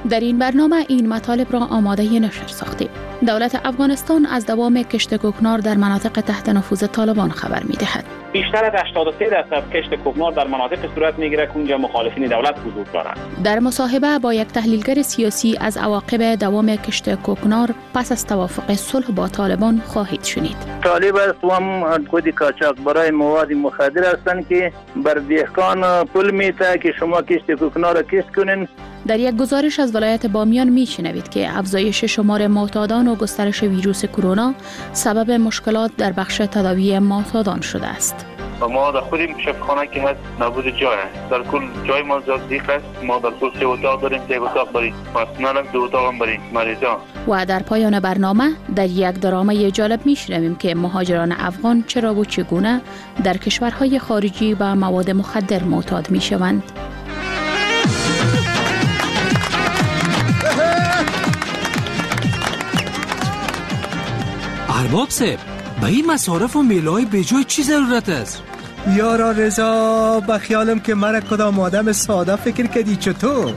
در این برنامه این مطالب را آماده نشر ساختیم. دولت افغانستان از دوام کشت کوکنار در مناطق تحت نفوذ طالبان خبر می‌دهد. بیشتر از 83% کشت کوکنار در مناطق صورت می‌گیرد که اونجا مخالفین دولت حضور دارند. در مصاحبه با یک تحلیلگر سیاسی از عواقب دوام کشت کوکنار پس از توافق صلح با طالبان خواهید شنید. طالب است و هم خود کاچاق برای مواد مخدر هستند که بر دهقان پول میته که شما کشت کوکنار را کشت کنین. در یک گزارش از ولایت بامیان میشنوید که افزایش شمار معتادان و گسترش ویروس کرونا سبب مشکلات در بخش تداوی معتادان شده است. ما در خودیم شفاخانه که هست نبود جای است. در کل جای ما زیاد ضیق است. ما در کل 3 اتاق داریم، 3 اتاق برای پرسنل هم 2 اتاق هم برای مریضان. و در پایان برنامه در یک درامه جالب میشنویم که مهاجران افغان چرا و چگونه در کشورهای خارجی به مواد مخدر معتاد میشوند. ارباب صاحب، به این مصارف و میلای بجای چی ضرورت است؟ یارا رضا، به خیالم که مرا کدام آدم ساده فکر کردی چطور؟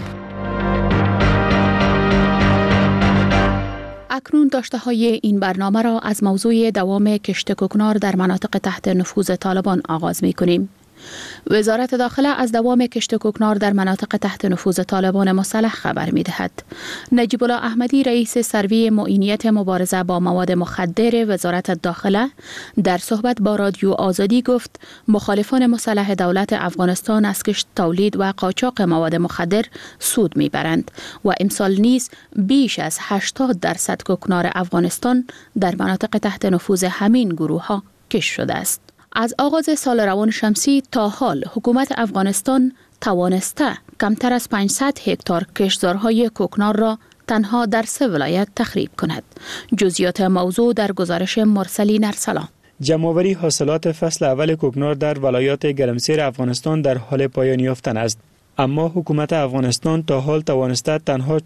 اکنون داشته های این برنامه را از موضوع دوام کشت کوکنار در مناطق تحت نفوذ طالبان آغاز می کنیم. وزارت داخله از دوام کشت کوکنار در مناطق تحت نفوذ طالبان مسلح خبر می دهد. نجیب الله احمدی رئیس سروی معینیت مبارزه با مواد مخدر وزارت داخله در صحبت با رادیو آزادی گفت مخالفان مسلح دولت افغانستان از کشت تولید و قاچاق مواد مخدر سود می برند و امسال نیز بیش از 80% کوکنار افغانستان در مناطق تحت نفوذ همین گروه ها کشت شده است. از آغاز سال روان شمسی تا حال حکومت افغانستان توانسته کمتر از 500 هکتار کشتزارهای کوکنار را تنها در 3 ولایت تخریب کند. جزئیات موضوع در گزارش مرسلین ارسلان. جمع‌آوری حاصلات فصل اول کوکنار در ولایات گرمسیر افغانستان در حال پایان یافتن است. اما حکومت افغانستان تا حال توانسته تنها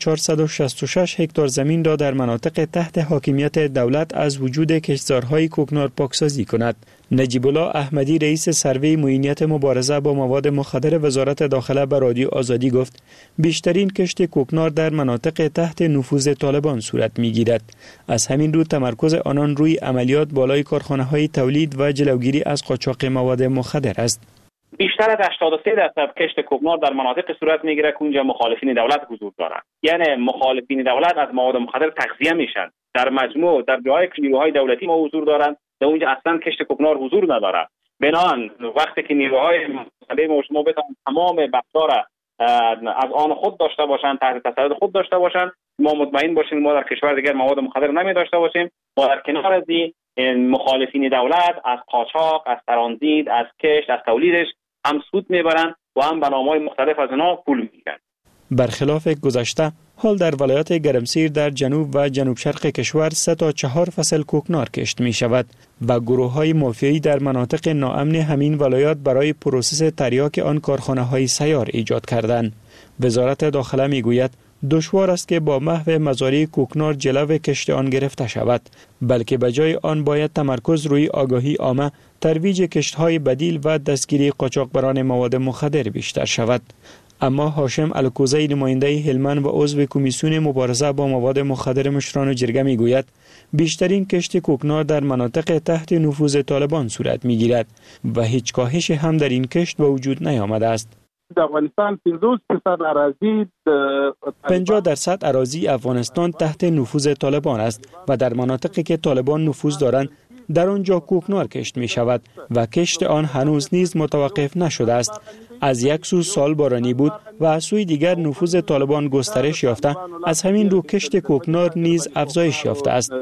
466 هکتار زمین را در مناطق تحت حاکمیت دولت از وجود کشتزارهای کوکنار پاکسازی کند. نجیب الله احمدی رئیس سروی معینیت مبارزه با مواد مخدر وزارت داخله به رادیو آزادی گفت بیشترین کشت کوکنار در مناطق تحت نفوذ طالبان صورت می‌گیرد. از همین رو تمرکز آنان روی عملیات بالای کارخانه‌های تولید و جلوگیری از قاچاق مواد مخدر است. بیشتر از 83% کشت کوکنار در مناطق صورت میگیره که اونجا مخالفین دولت حضور دارند. یعنی مخالفین دولت از مواد مخدر تغذیه میشن. در مجموع در جای نیروهای دولتی ما حضور دارند، در اونجا اصلا کشت کوکنار حضور نداره. بنابراین وقتی که نیروهای مخالف ما بتوانند تمام بخش‌ها را از آن خود داشته باشند، تحت تسلط خود داشته باشند، ما مطمئن باشیم ما در کشور دیگر مواد مخدر نمی داشته باشیم. و در کنار از این مخالفین دولت از قاچاق، از ترانزیت، از کشت، از تولیدش هم سود میبرند و هم به نام‌های مختلف از آنها پول میگیرند. برخلاف گذشته، حال در ولایت گرمسیر در جنوب و جنوب شرق کشور 3 تا 4 فصل کوکنار کشت می شود و گروه‌های مافیایی در مناطق ناامن همین ولایات برای پروسس تریاک آن کارخانه‌های سیار ایجاد کردند. وزارت داخله می گوید دشوار است که با محو مزارع کوکنار جلو کشت آن گرفته شود، بلکه به جای آن باید تمرکز روی آگاهی عامه، ترویج کشت‌های بدیل و دستگیری قاچاقبران مواد مخدر بیشتر شود. اما هاشم الکوزی نماینده هلمند و عضو کمیسیون مبارزه با مواد مخدر مشران جرگه میگوید بیشترین کشت کوکنار در مناطق تحت نفوذ طالبان صورت میگیرد و هیچ کاهش هم در این کشت به وجود نیامده است. در افغانستان 50% اراضی 50% اراضی افغانستان تحت نفوذ طالبان است و در مناطقی که طالبان نفوذ دارند در آنجا کوکنار کشت می شود و کشت آن هنوز نیز متوقف نشده است. از یک سو سال بارانی بود و از سوی دیگر نفوذ طالبان گسترش یافته، از همین رو کشت کوکنار نیز افزایش یافته است.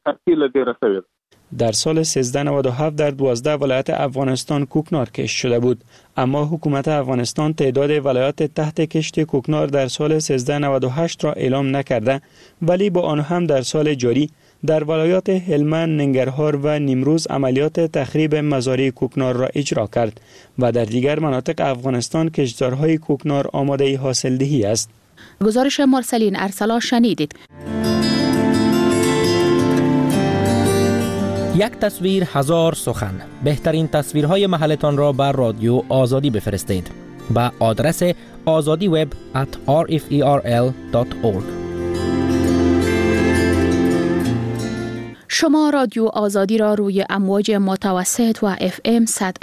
در سال 1397 در 12 ولایت افغانستان کوکنار کشت شده بود، اما حکومت افغانستان تعداد ولایات تحت کشت کوکنار در سال 1398 را اعلام نکرده، ولی با آن هم در سال جاری در ولایات هلمند، ننگرهار و نیمروز عملیات تخریب مزارع کوکنار را اجرا کرد و در دیگر مناطق افغانستان کشتزارهای کوکنار آماده حاصلدهی است. گزارش مرسلین ارسلان شنیدید. یک تصویر هزار سخن. بهترین تصویرهای محلتان را بر رادیو آزادی بفرستید. به آدرس azadiweb@rferl.org. شما رادیو آزادی را روی امواج متوسط و FM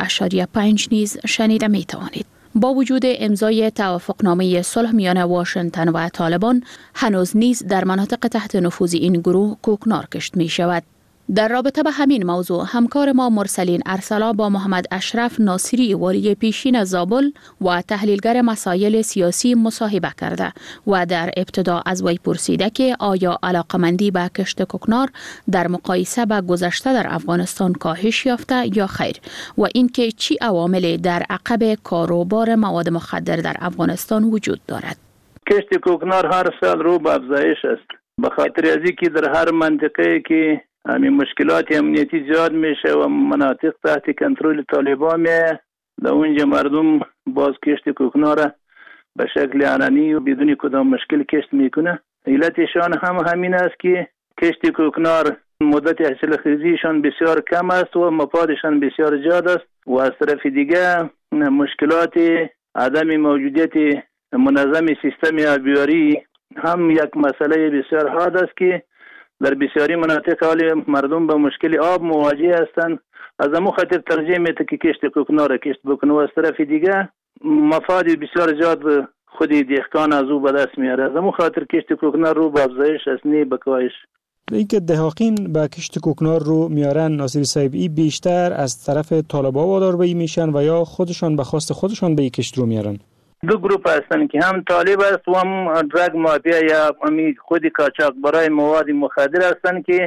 100.5 نیز شنیده می توانید. با وجود امضای توافقنامه صلح میان واشنگتن و طالبان، هنوز نیز در مناطق تحت نفوذ این گروه کوکنار کشت می شود. در رابطه به همین موضوع همکار ما مرسلین ارسلا با محمد اشرف ناصری والی پیشین زابل و تحلیلگر مسائل سیاسی مصاحبه کرده و در ابتدا از وی پرسیده که آیا علاقمندی به کشت کوکنار در مقایسه با گذشته در افغانستان کاهش یافته یا خیر و اینکه چی عواملی در عقب کاروبار مواد مخدر در افغانستان وجود دارد. کشت کوکنار هر سال رو به افزایش است، به خاطر از اینکه در هر منطقه که همین مشکلات امنیتی زیاد میشه و مناطق تحت کنترل طالبان میه، در اونجا مردم باز کشت کوکنار به شکل علنی و بدون کدام مشکل کشت میکنه. علتشان هم همین است که کشت کوکنار مدت حاصل خیزیشان بسیار کم است و مفادشان بسیار زیاد است و از طرف دیگه مشکلات عدم موجودیت منظم سیستم آبیاری هم یک مسئله بسیار حاد است که در بسیاری مناطق حال مردم به مشکل آب مواجه هستند. از همون خاطر ترجیح میده که کشت کوکنار کشت بکنه و از طرف دیگه مفاد بسیار زیاد خود دهقان از او به دست میاره. از همون خاطر کشت کوکنار رو به افزایش است، نه به کاهش. اینکه دهقان به کشت کوکنار رو میارن ناصری صاحب، این بیشتر از طرف طالبان وادار به این میشن و یا خودشان به خواست خودشان به این کشت رو میارن؟ دو گروپ هستن که هم طالب است و هم درگ مافیا یا خود قاچاق برای مواد مخدر هستن که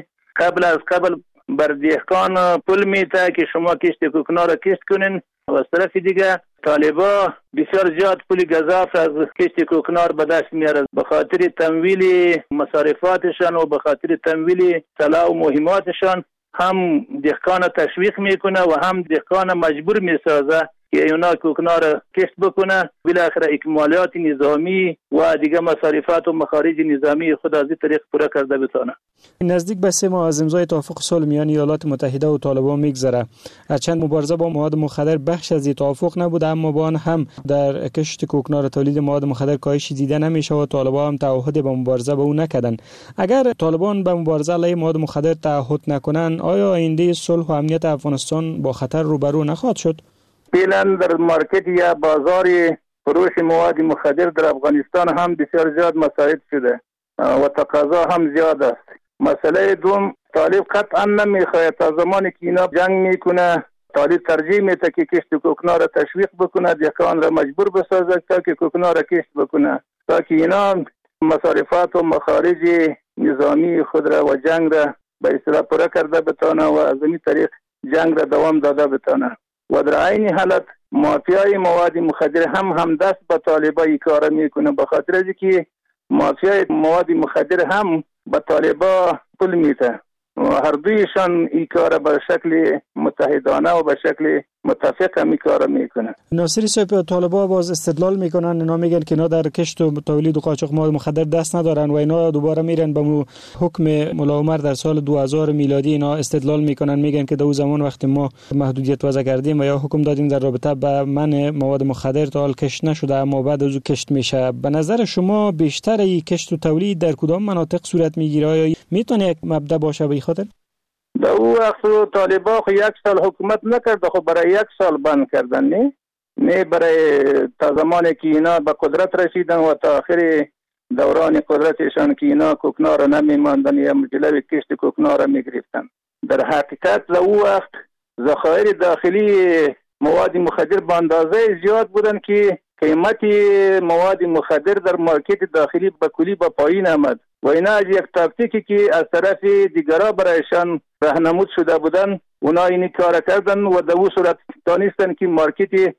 قبل بر دهقان پول میده که شما کشت کوکنار کشت کنین و از طرف دیگه طالبا بسیار زیاد پول گزاف از کشت کوکنار به دست میاره به خاطر تمویل مصارفاتشان و به خاطر تمویل طلا و مهماتشان. هم دهقان تشویق میکنه و هم دهقان مجبور میسازه که اونا کوکنار کشت بکنه، بالاخره اکمالات نظامی و دیگه مصارفات و مخارج نظامی خود از این طریق پورا کرده بتونه. نزدیک به 3 ماه از امضای توافق صلح میان ایالات متحده و طالبان میگذره. هرچند مبارزه با مواد مخدر بخش از این توافق نبوده، اما با آن هم در کشت کوکنار تولید مواد مخدر کاهشی دیده نمیشه و طالبان هم تعهد به مبارزه با اون نکردن. اگر طالبان به مبارزه علیه مواد مخدر تعهد نکنن، آیا آینده صلح و امنیت افغانستان با خطر روبرو نخواهد شد؟ فعلا در مارکت یا بازار فروش مواد مخدر در افغانستان هم بسیار زیاد مساعد شده و تقاضا هم زیاد است. مسئله دوم، طالب قطعا نمیخواهد تا زمانی که اینا جنگ میکنه، طالب ترجیح میده که کشت کوکنار را تشویق بکنه، دهقان را مجبور بسازه تا که کوکنار را کشت بکنه، تا که اینا مصارفات و مخارج نظامی خود را و جنگ را به اصطلاح پورا کرده بتونه و از این طریق جنگ را دوام داده بتونه. و در عین حالت مافیای مواد مخدر هم دست به طالبای کار میکنه، به خاطر از که مافیای مواد مخدر هم به طالبا پول میده و هر دویشان این کار به شکل متحدانه و به شکل متفق هم کار میکنه. ناصری صاحب، طالبا باز استدلال میکنن، اینا میگن که اینا در کشت و تولید و قاچاق مواد مخدر دست ندارن و اینا دوباره میرن به حکم ملا عمر در سال 2000 میلادی. اینا استدلال میکنن، میگن که در اون زمان وقتی ما محدودیت وضع کردیم و یا حکم دادیم در رابطه با منع مواد مخدر تا حال کشت نشده، اما بعد از اون کشت میشه. به نظر شما بیشتر این کشت و تولید در کدام مناطق صورت میگیره؟ آیا میتونه یک مبدا باشه به خاطر؟ در او وقت طالبا خو 1 سال حکومت نکرده، خو برای 1 سال بند کردن، نه برای تا زمانی که اینا به قدرت رسیدن و تا آخر دوران قدرتشان که اینا کوکنار نمیماندن یا مجلب کشت کوکنار میگرفتن. در حقیقت در او وقت ذخایر داخلی مواد مخدر به اندازه زیاد بودن که قیمت مواد مخدر در مارکت داخلی به کلی به پایین آمد و اینا از یک تاکتیکی که از طرف دیگرها برایشان راهنمود شده بودن اونا این کار کردن و در اون صورت دانستن که مارکت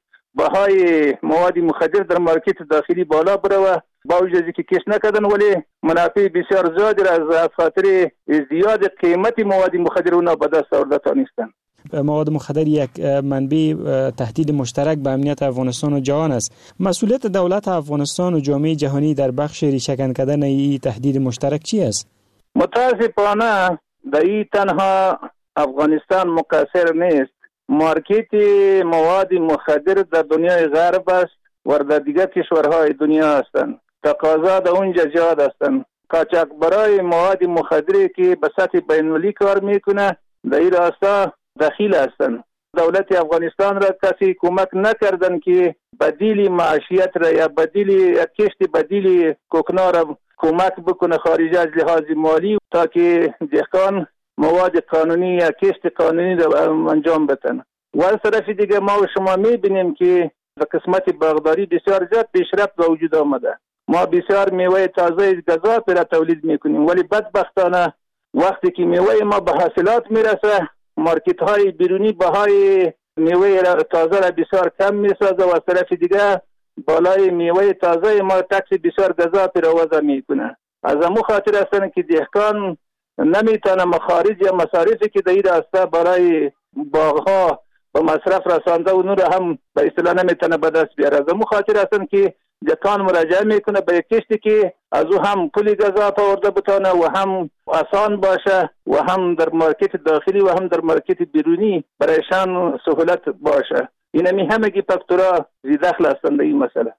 بهای مواد مخدر در مارکت داخلی بالا بره و با وجودی که کش نکردن ولی منافع بسیار زیادی از خاطر زیاد قیمت مواد مخدر اونا به دست آورده دانستن. مواد مخدر یک منبع تهدید مشترک به امنیت افغانستان و جهان است. مسئولیت دولت افغانستان و جامعه جهانی در بخش ریشه‌کن کردن این تهدید مشترک چی است؟ متاسفانه در این تنها افغانستان مقصر نیست. مارکت مواد مخدر در دنیای غرب است و در دیگر کشورهای دنیا هستند. تقاضا در اونجا زیاد هستند. قاچاقبرای مواد مخدری که به سطح بین‌المللی کار میکنه در این راستا دخیل هستند. دولت افغانستان را کسی کمک نکردن که بدیل معیشت را یا بدیل کشت بدیل کوکنار را کمک بکنه خارج از لحاظ مالی تا که دهقان مواد قانونی یا کشت قانونی را انجام بدن. و از طرف دیگه ما و شما میبینیم که در قسمت باغداری بسیار زیاد پیشرفت به وجود آمده. ما بسیار میوه تازه گزاف را تولید میکنیم، ولی بدبختانه وقتی که میوه ما به حاصلات میرسه مارکت های بیرونی بهای میوه تازه را بسیار کم میسازه و از طرف دیگه بالای میوه تازه ما تکس بسیار گزافی را وضع میکنه. از امو خاطر هستن که دهقان نمیتونه مخارج یا مصارفی که در این راسته برای باغها به مصرف رسانده و نور هم به اصطلاح نمیتونه به دست بیاره. از امو خاطر هستن که دهقان مراجعه میکنه به کشتی که از او هم پولی گزاف آورده بتونه و هم آسان باشه و هم در مارکت داخلی و هم در مارکت بیرونی برایشان سهولت باشه. اینمی همگی فاکتورها زیدخل هستند در این مسئله.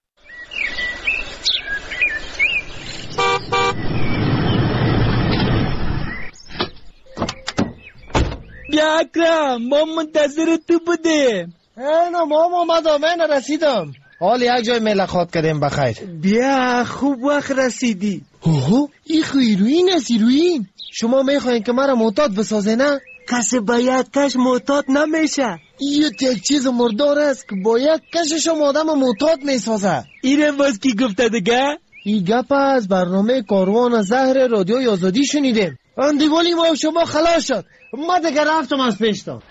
بیا اکرم، ما منتظر تو بودیم. نه ماما من رسیدم. حال یک جای ملاقات کردیم بخیر. بیا خوب وقت رسیدی. اوه این هیروئین است. هیروئین شما میخواین که مرا معتاد بسازه نه؟ کسی با یک کش معتاد نمیشه. این یک چیز مردار است که با یک کشش آدم معتاد میسازه. اینه باز کی گفته دیگه؟ این گپ از برنامه کاروان زهر رادیوی آزادی شنیدیم. اندیوالی ما شما خلاص شد. ما دیگه رفتم از پیشتان.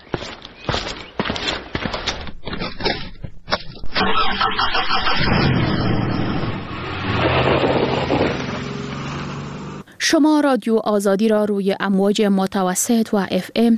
شما رادیو آزادی را روی امواج متوسط و FM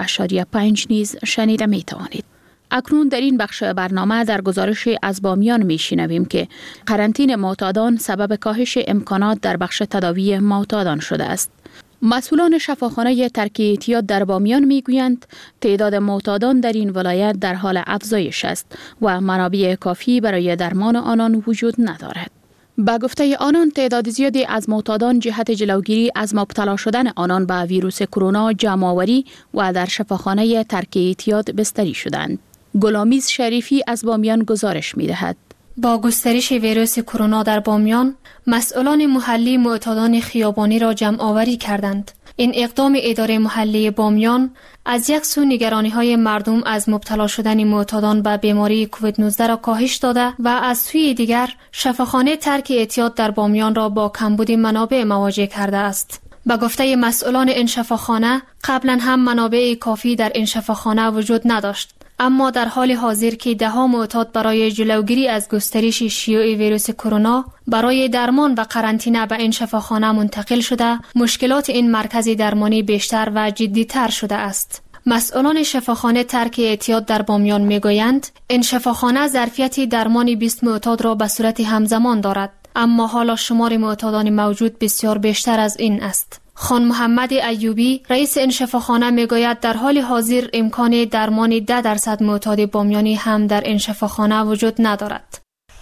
100.5 نیز شنیده می توانید. اکنون در این بخش برنامه در گزارش از بامیان می شنویم که قرنطینه معتادان سبب کاهش امکانات در بخش تداوی معتادان شده است. مسئولان شفاخانه ترک اعتیاد در بامیان می گویند تعداد معتادان در این ولایت در حال افزایش است و منابع کافی برای درمان آنان وجود ندارد. با گفته آنان تعداد زیادی از معتادان جهت جلوگیری از مبتلا شدن آنان به ویروس کرونا جمع‌آوری و در شفاخانه ترک اعتیاد بستری شدند. گلامیز شریفی از بامیان گزارش می دهد. با گسترش ویروس کرونا در بامیان، مسئولان محلی معتادان خیابانی را جمع آوری کردند. این اقدام اداره محلی بامیان از یک سو نگرانی‌های مردم از مبتلا شدن معتادان به بیماری کووید 19 را کاهش داده و از سوی دیگر شفاخانه ترک اعتیاد در بامیان را با کمبود منابع مواجه کرده است. با گفته مسئولان این شفاخانه، قبلا هم منابع کافی در این شفاخانه وجود نداشت. اما در حال حاضر که ده‌ها معتاد برای جلوگیری از گسترش شیوع ویروس کرونا برای درمان و قرنطینه به این شفاخانه منتقل شده، مشکلات این مرکز درمانی بیشتر و جدی‌تر شده است. مسئولان شفاخانه ترک اعتیاد در بامیان میگویند این شفاخانه ظرفیت درمان 20 معتاد را به صورت همزمان دارد، اما حالا شمار معتادان موجود بسیار بیشتر از این است. خان محمد ایوبی رئیس این شفاخانه میگوید در حال حاضر امکان درمان 10% معتاد بامیانی هم در این شفاخانه وجود ندارد.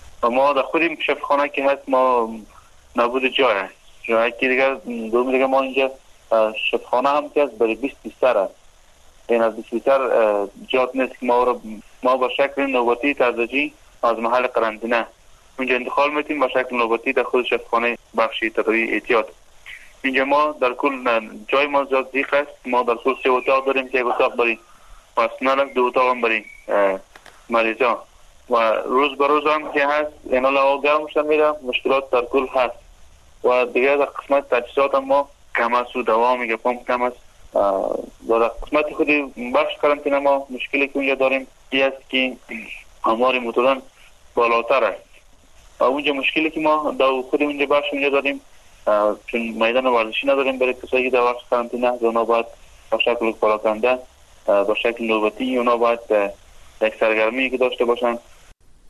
ما در خود این شفاخانه که هست ما نبود جای که دیگه ما اینجا شفاخانه هم که هست برای 20 بیستر است. این از 20 بیستر جات نیست که ما با شکل نوبتی تدریجی از محل قرنطینه اونجا انتقال میتیم با شکل نوبتی در خود شفاخانه بخشی تداوی اعتیاد. اینجا ما در کل جای ما زیاد ضیق است. ما در کل 3 اتاق داریم که 1 اتاق برای پرسنل 2 اتاق هم برای مریضا و روز به روز هم که هست اینا لوا گرم شده میره، مشکلات در کل هست و دیگه در قسمت تجهیزات هم ما کم است و دوا میگه پمپ کم است. در قسمت خود بخش قرنطینه ما مشکلی که اونجا داریم این است که آمار معتادان بالاتر است و اونجا مشکلی که ما در خود اونجا بخش اونجا داریم چون میدان ورزشی نداریم برای کسایی که در بخش قرنطینه اونا باید با شکل پراکنده با شکل نوبتی اونا باید یک سرگرمی که داشته باشن.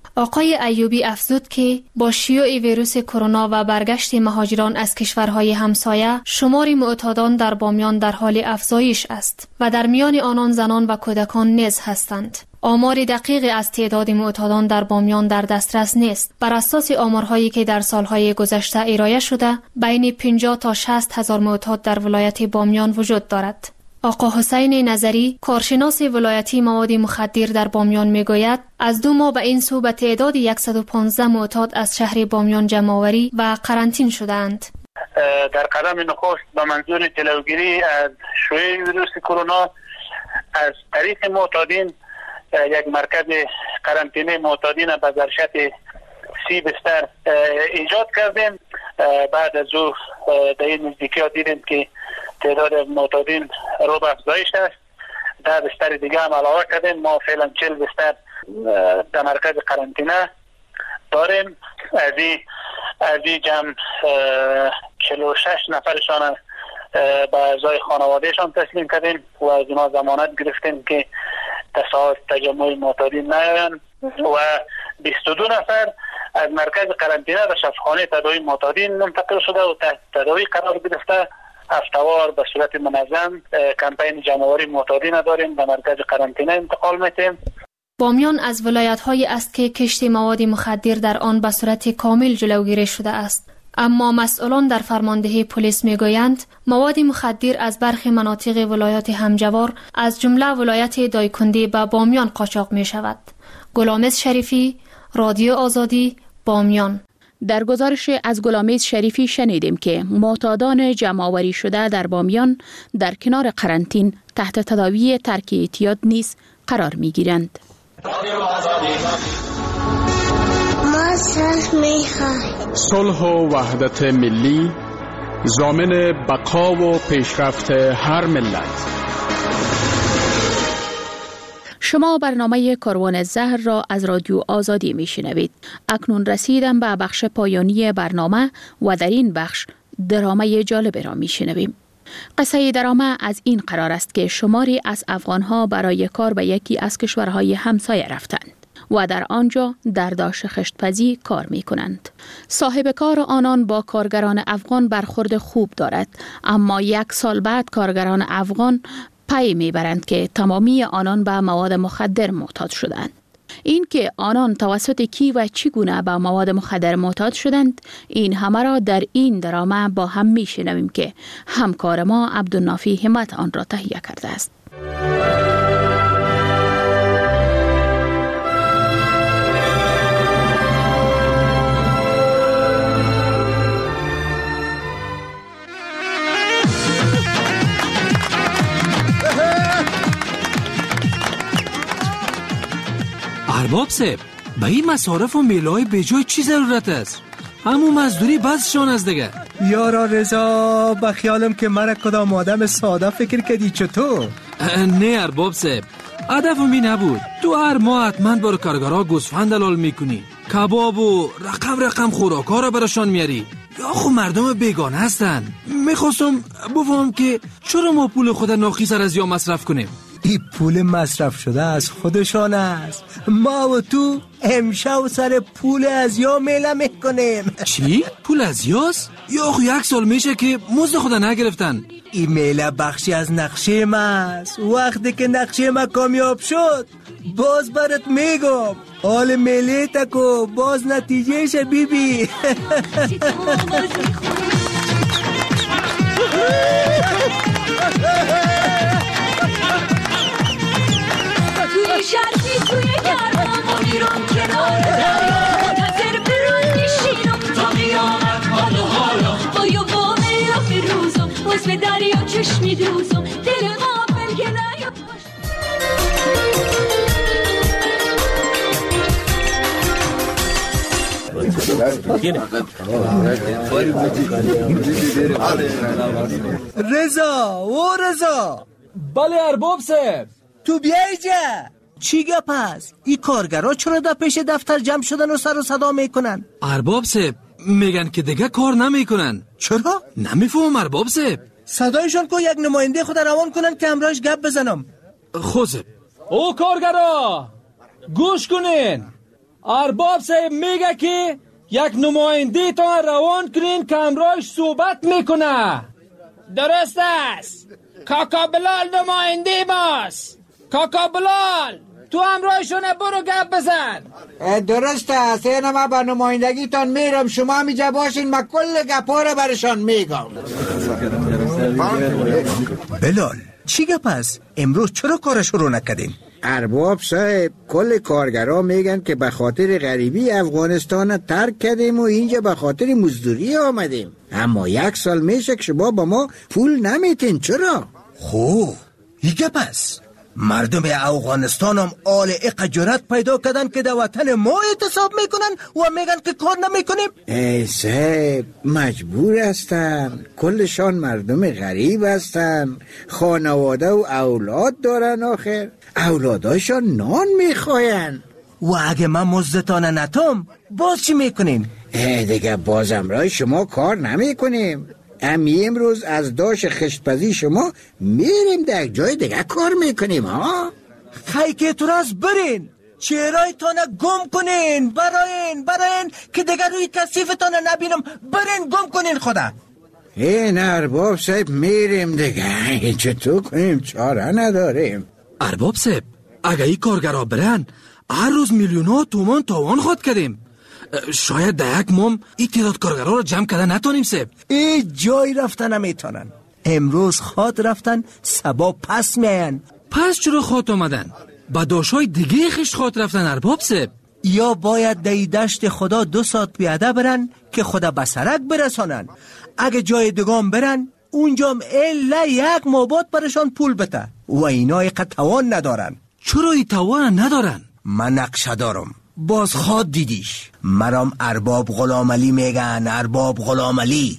آقای ایوبی افزود که با شیوع ویروس کرونا و برگشت مهاجران از کشورهای همسایه، شمار معتادان در بامیان در حال افزایش است و در میان آنان زنان و کودکان نیز هستند. آمار دقیقی از تعداد معتادان در بامیان در دسترس نیست. بر اساس آمارهایی که در سالهای گذشته ارائه شده، بین 50 تا 60 هزار معتاد در ولایت بامیان وجود دارد. آقا حسین نظری، کارشناس ولایتی مواد مخدر در بامیان میگوید از 2 ماه به این سو به تعداد 115 معتاد از شهر بامیان جمع‌آوری و قرنطین شدند. در قدم نخست به منظور جلوگیری از شیوع ویروس کرونا از طریق معتادین یک مرکز قرنطینه معتادین به ظرفیت 30 بستر ایجاد کردیم. بعد از او در این نزدیکی‌ها دیدیم که تعداد معتادین رو به افزایش است. 10 بستر دیگه هم علاوه کردیم. ما فعلا 40 بستر در مرکز قرنطینه داریم. از این جمع 46 نفرشان به اعضای خانوادهشان تسلیم کردیم و از اینا ضمانت گرفتیم که تصاحب تجمع معتادین نیایند و 22 نفر از مرکز قرنطینه به شفاخانه تداوی معتادین منتقل شده و تحت تداوی قرار گرفته. هفته‌وار به صورت منظم کمپین جمع‌آوری معتادین داریم، به مرکز قرنطینه انتقال میتیم. بامیان از ولایت‌هایی است که کشت مواد مخدر در آن به صورت کامل جلوگیری شده است. اما مسئولان در فرماندهی پلیس میگویند مواد مخدر از برخی مناطق ولایت همجوار از جمله ولایت دایکنده به بامیان قاچاق می شود. گلامز شریفی، رادیو آزادی، بامیان. در گزارش از گلامز شریفی شنیدیم که معتادان جمع‌آوری شده در بامیان در کنار قرنطین تحت تداوی ترک اعتیاد نیز قرار می گیرند. ما صلح می‌خواهیم. صلح و وحدت ملی ضامن بقا و پیشرفت هر ملت. شما برنامه کاروان زهر را از رادیو آزادی میشنوید. اکنون رسیدم به بخش پایانی برنامه و در این بخش درامه جالب را میشنویم. قصه درامه از این قرار است که شماری از افغانها برای کار به یکی از کشورهای همسایه رفتند و در آنجا در داشت خشتپزی کار می کنند. صاحب کار آنان با کارگران افغان برخورد خوب دارد، اما 1 سال بعد کارگران افغان پی می برند که تمامی آنان به مواد مخدر معتاد شدند. این که آنان توسط کی و چگونه به مواد مخدر معتاد شدند، این همه را در این درامه با هم می شنویم که همکار ما عبدالنافی همت آن را تهیه کرده است. ارباب صاحب، به این مصارف و میلای بجای چی ضرورت است؟ همون مزدوری بسشان از دیگه. یارا رضا، به خیالم که من کدام آدم ساده فکر کردی چطور؟ نه ارباب صاحب، هدفم این نبود. تو هر ماه حتما بار کارگرها گوسفند دلال میکنی، کباب و رقم خوراکا را براشان میاری. یا خو مردم بیگانه هستن. میخواستم بفهم که چرا ما پول خود ناخی از یا مصرف کنیم؟ این پول مصرف شده از خودشان است. ما و تو امشب سر پول از یا میله میکنیم. چی؟ پول از یاست؟ یا خو 1 سال میشه که مزد خود نگرفتن. این میله بخشی از نقشه ما است. وقتی که نقشه ما کامیاب شد باز برات میگم. حال میله تکو باز نتیجهش بیبی. توی شرقی توی گرمام و میرم کنار دریا، منتظر برون میشینم تا قیامت حالا با یه وامه یا فروزم عضو دریا چشمی دوزم دل غافل که نیاد رضا بله ارباب صاحب، تو بیایی جا. چی گپ هست؟ این کارگرها چرا در پیش دفتر جمع شدن و سر و صدا میکنن؟ ارباب صاحب میگن که دیگه کار نمیکنن. چرا؟ نمیفهم ارباب صاحب. صدایشان کو یک نماینده خود روان کنن که همراهش گپ بزنم. خوزه او کارگرها گوش کنین. ارباب صاحب میگه که یک نماینده تان روان کنین که امروز صحبت میکنه. درست است. کاکا بلال نماینده ماست. کاکا بلال تو امروزشونه برو گپ بزن. درست است. اینا ما با نمایندگی تان میرم، شما میجا باشین، ما کل گپا رو برشان میگم. بلال چی گپ است؟ امروز چرا کارش رو نکردین؟ ارباب صاحب کل کارگرها میگن که به خاطر غریبی افغانستان ترک کردیم و اینجا به خاطر مزدوری آمدیم. اما 1 سال میشه که شما با ما پول نمیتین. چرا؟ خوب این گپ است. مردم افغانستان هم آل اق جرأت پیدا کردن که در وطن ما اعتصاب میکنن و میگن که کار نمیکنیم. ای صاحب مجبور هستن، کلشان مردم غریب هستن، خانواده و اولاد دارن، آخر اولاداشان نان میخواین. و اگه من مزدتان نتام باز چی میکنین؟ دیگه بازم رای شما کار نمیکنیم. امروز از داش خشتپزی شما میریم در جای دیگه کار میکنیم. ها خیلی که تو راست برین، چهرهایتان گم کنین، براین که دیگه روی کثیفتان نبینم. برین گم کنین خدا. این ارباب صاحب میریم دیگه، چطور کنیم؟ چاره نداریم. ارباب صاحب اگه این کارگرها برن هر روز میلیون‌ها تومان تاوان خود کردیم. شاید در یک مام این تعداد کارگرها رو جمع کردن نتانیم صاحب. این جای رفتن نمیتونن. امروز خاط رفتن سبا پس میاین. پس چرا خاط آمدن؟ با داشای دیگه خشت خاط رفتن ارباب صاحب. یا باید در دشت خدا 2 ساعت پیاده برن که خدا به سرک برسانن. اگه جای دگام برن اونجا الا 1 مابات برشان پول بده و اینا ایقا توان ندارن. چرا ای توان ندارن؟ من نقشه دارم. باز خواد دیدیش. مرام ارباب غلام علی میگن. ارباب غلام علی.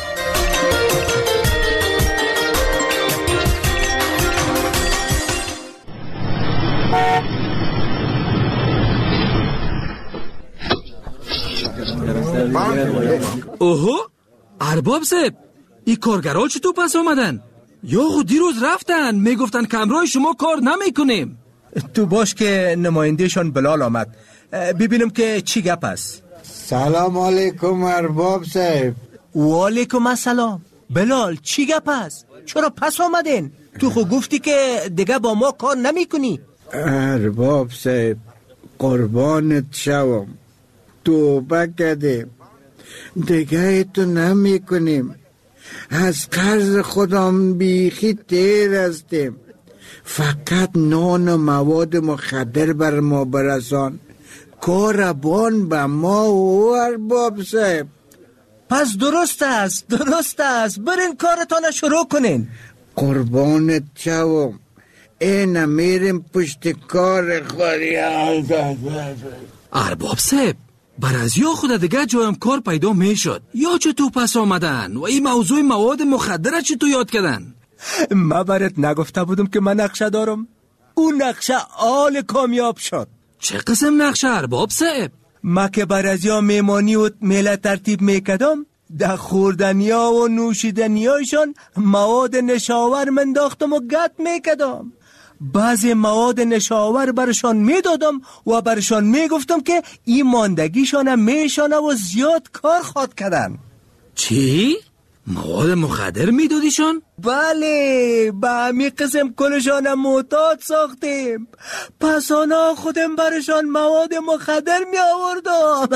اوهو ارباب صاحب این کارگرها چطور پس آمدن؟ یا خود دیروز رفتن میگفتن کمرای شما کار نمیکنیم. تو باش که نمایندهشان بلال آمد، ببینم که چی گپ است. سلام علیکم ارباب صاحب. و علیکم السلام. بلال چی گپ است؟ چرا پس آمدین؟ تو خود گفتی که دیگه با ما کار نمی کنی. ارباب صاحب قربانت شوم، توبه کردیم، دیگه تو نمی کنیم. از قرض خودم بیخی تیر هستیم. فقط نان و مواد مخدر بر ما برسان. کاربان به ما و ارباب صاحب. پس درست است. برین کارتان شروع کنین. قربانت شوم، این میریم پشت کار خودی. ارباب صاحب برازیا خود دیگه جایم کار پیدا میشد. یا چطور پس آمدن و این موضوع مواد مخدر چطور یاد کردن؟ من برات نگفته بودم که من نقشه دارم؟ اون نقشه آل کامیاب شد. چه قسم نقشه ارباب صاحب؟ ما که برازیا میمانی و میله ترتیب میکدم، در خوردنیا و نوشیدنیایشان مواد نشاور منداختم و گت میکدم. بعضی مواد نشاور برشان میدادم و برشان میگفتم که این ماندگیشان میشانه و زیاد کار خواد کردن. چی؟ مواد مخدر میدادیشان؟ بله، به همی قسم کلشان معتاد ساختیم. پس آنا خودم برشان مواد مخدر می آوردم.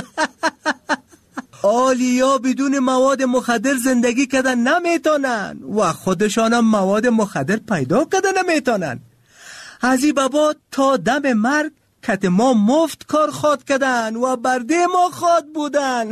آلیا بدون مواد مخدر زندگی کردن نمیتونن و خودشان هم مواد مخدر پیدا کردن نمیتونن. از این بابا تا دم مرگ کت ما مفت کار خواد کردن و برده ما خواد بودن.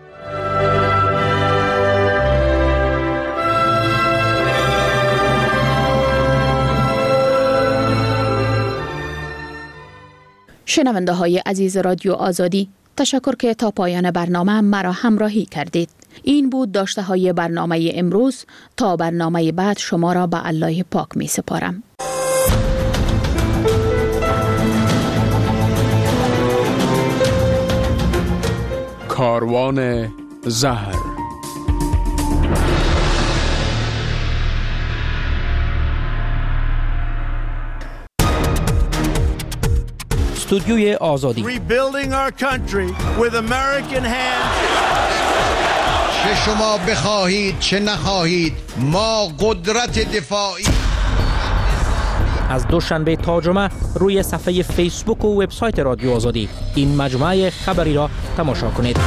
شنونده های عزیز رادیو آزادی، تشکر که تا پایان برنامه مرا همراهی کردید. این بود داشته های برنامه امروز. تا برنامه بعد شما را به الله پاک می سپارم. کاروان زهر. استودیوی آزادی. Rebuilding our country with American hands. چه شما بخواهید چه نخواهید ما قدرت دفاعی. از دوشنبه تا جمعه روی صفحه فیسبوک و وبسایت رادیو آزادی این مجموعه خبری را تماشا کنید.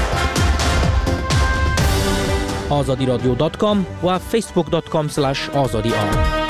azadiradyo.com و facebook.com/azadi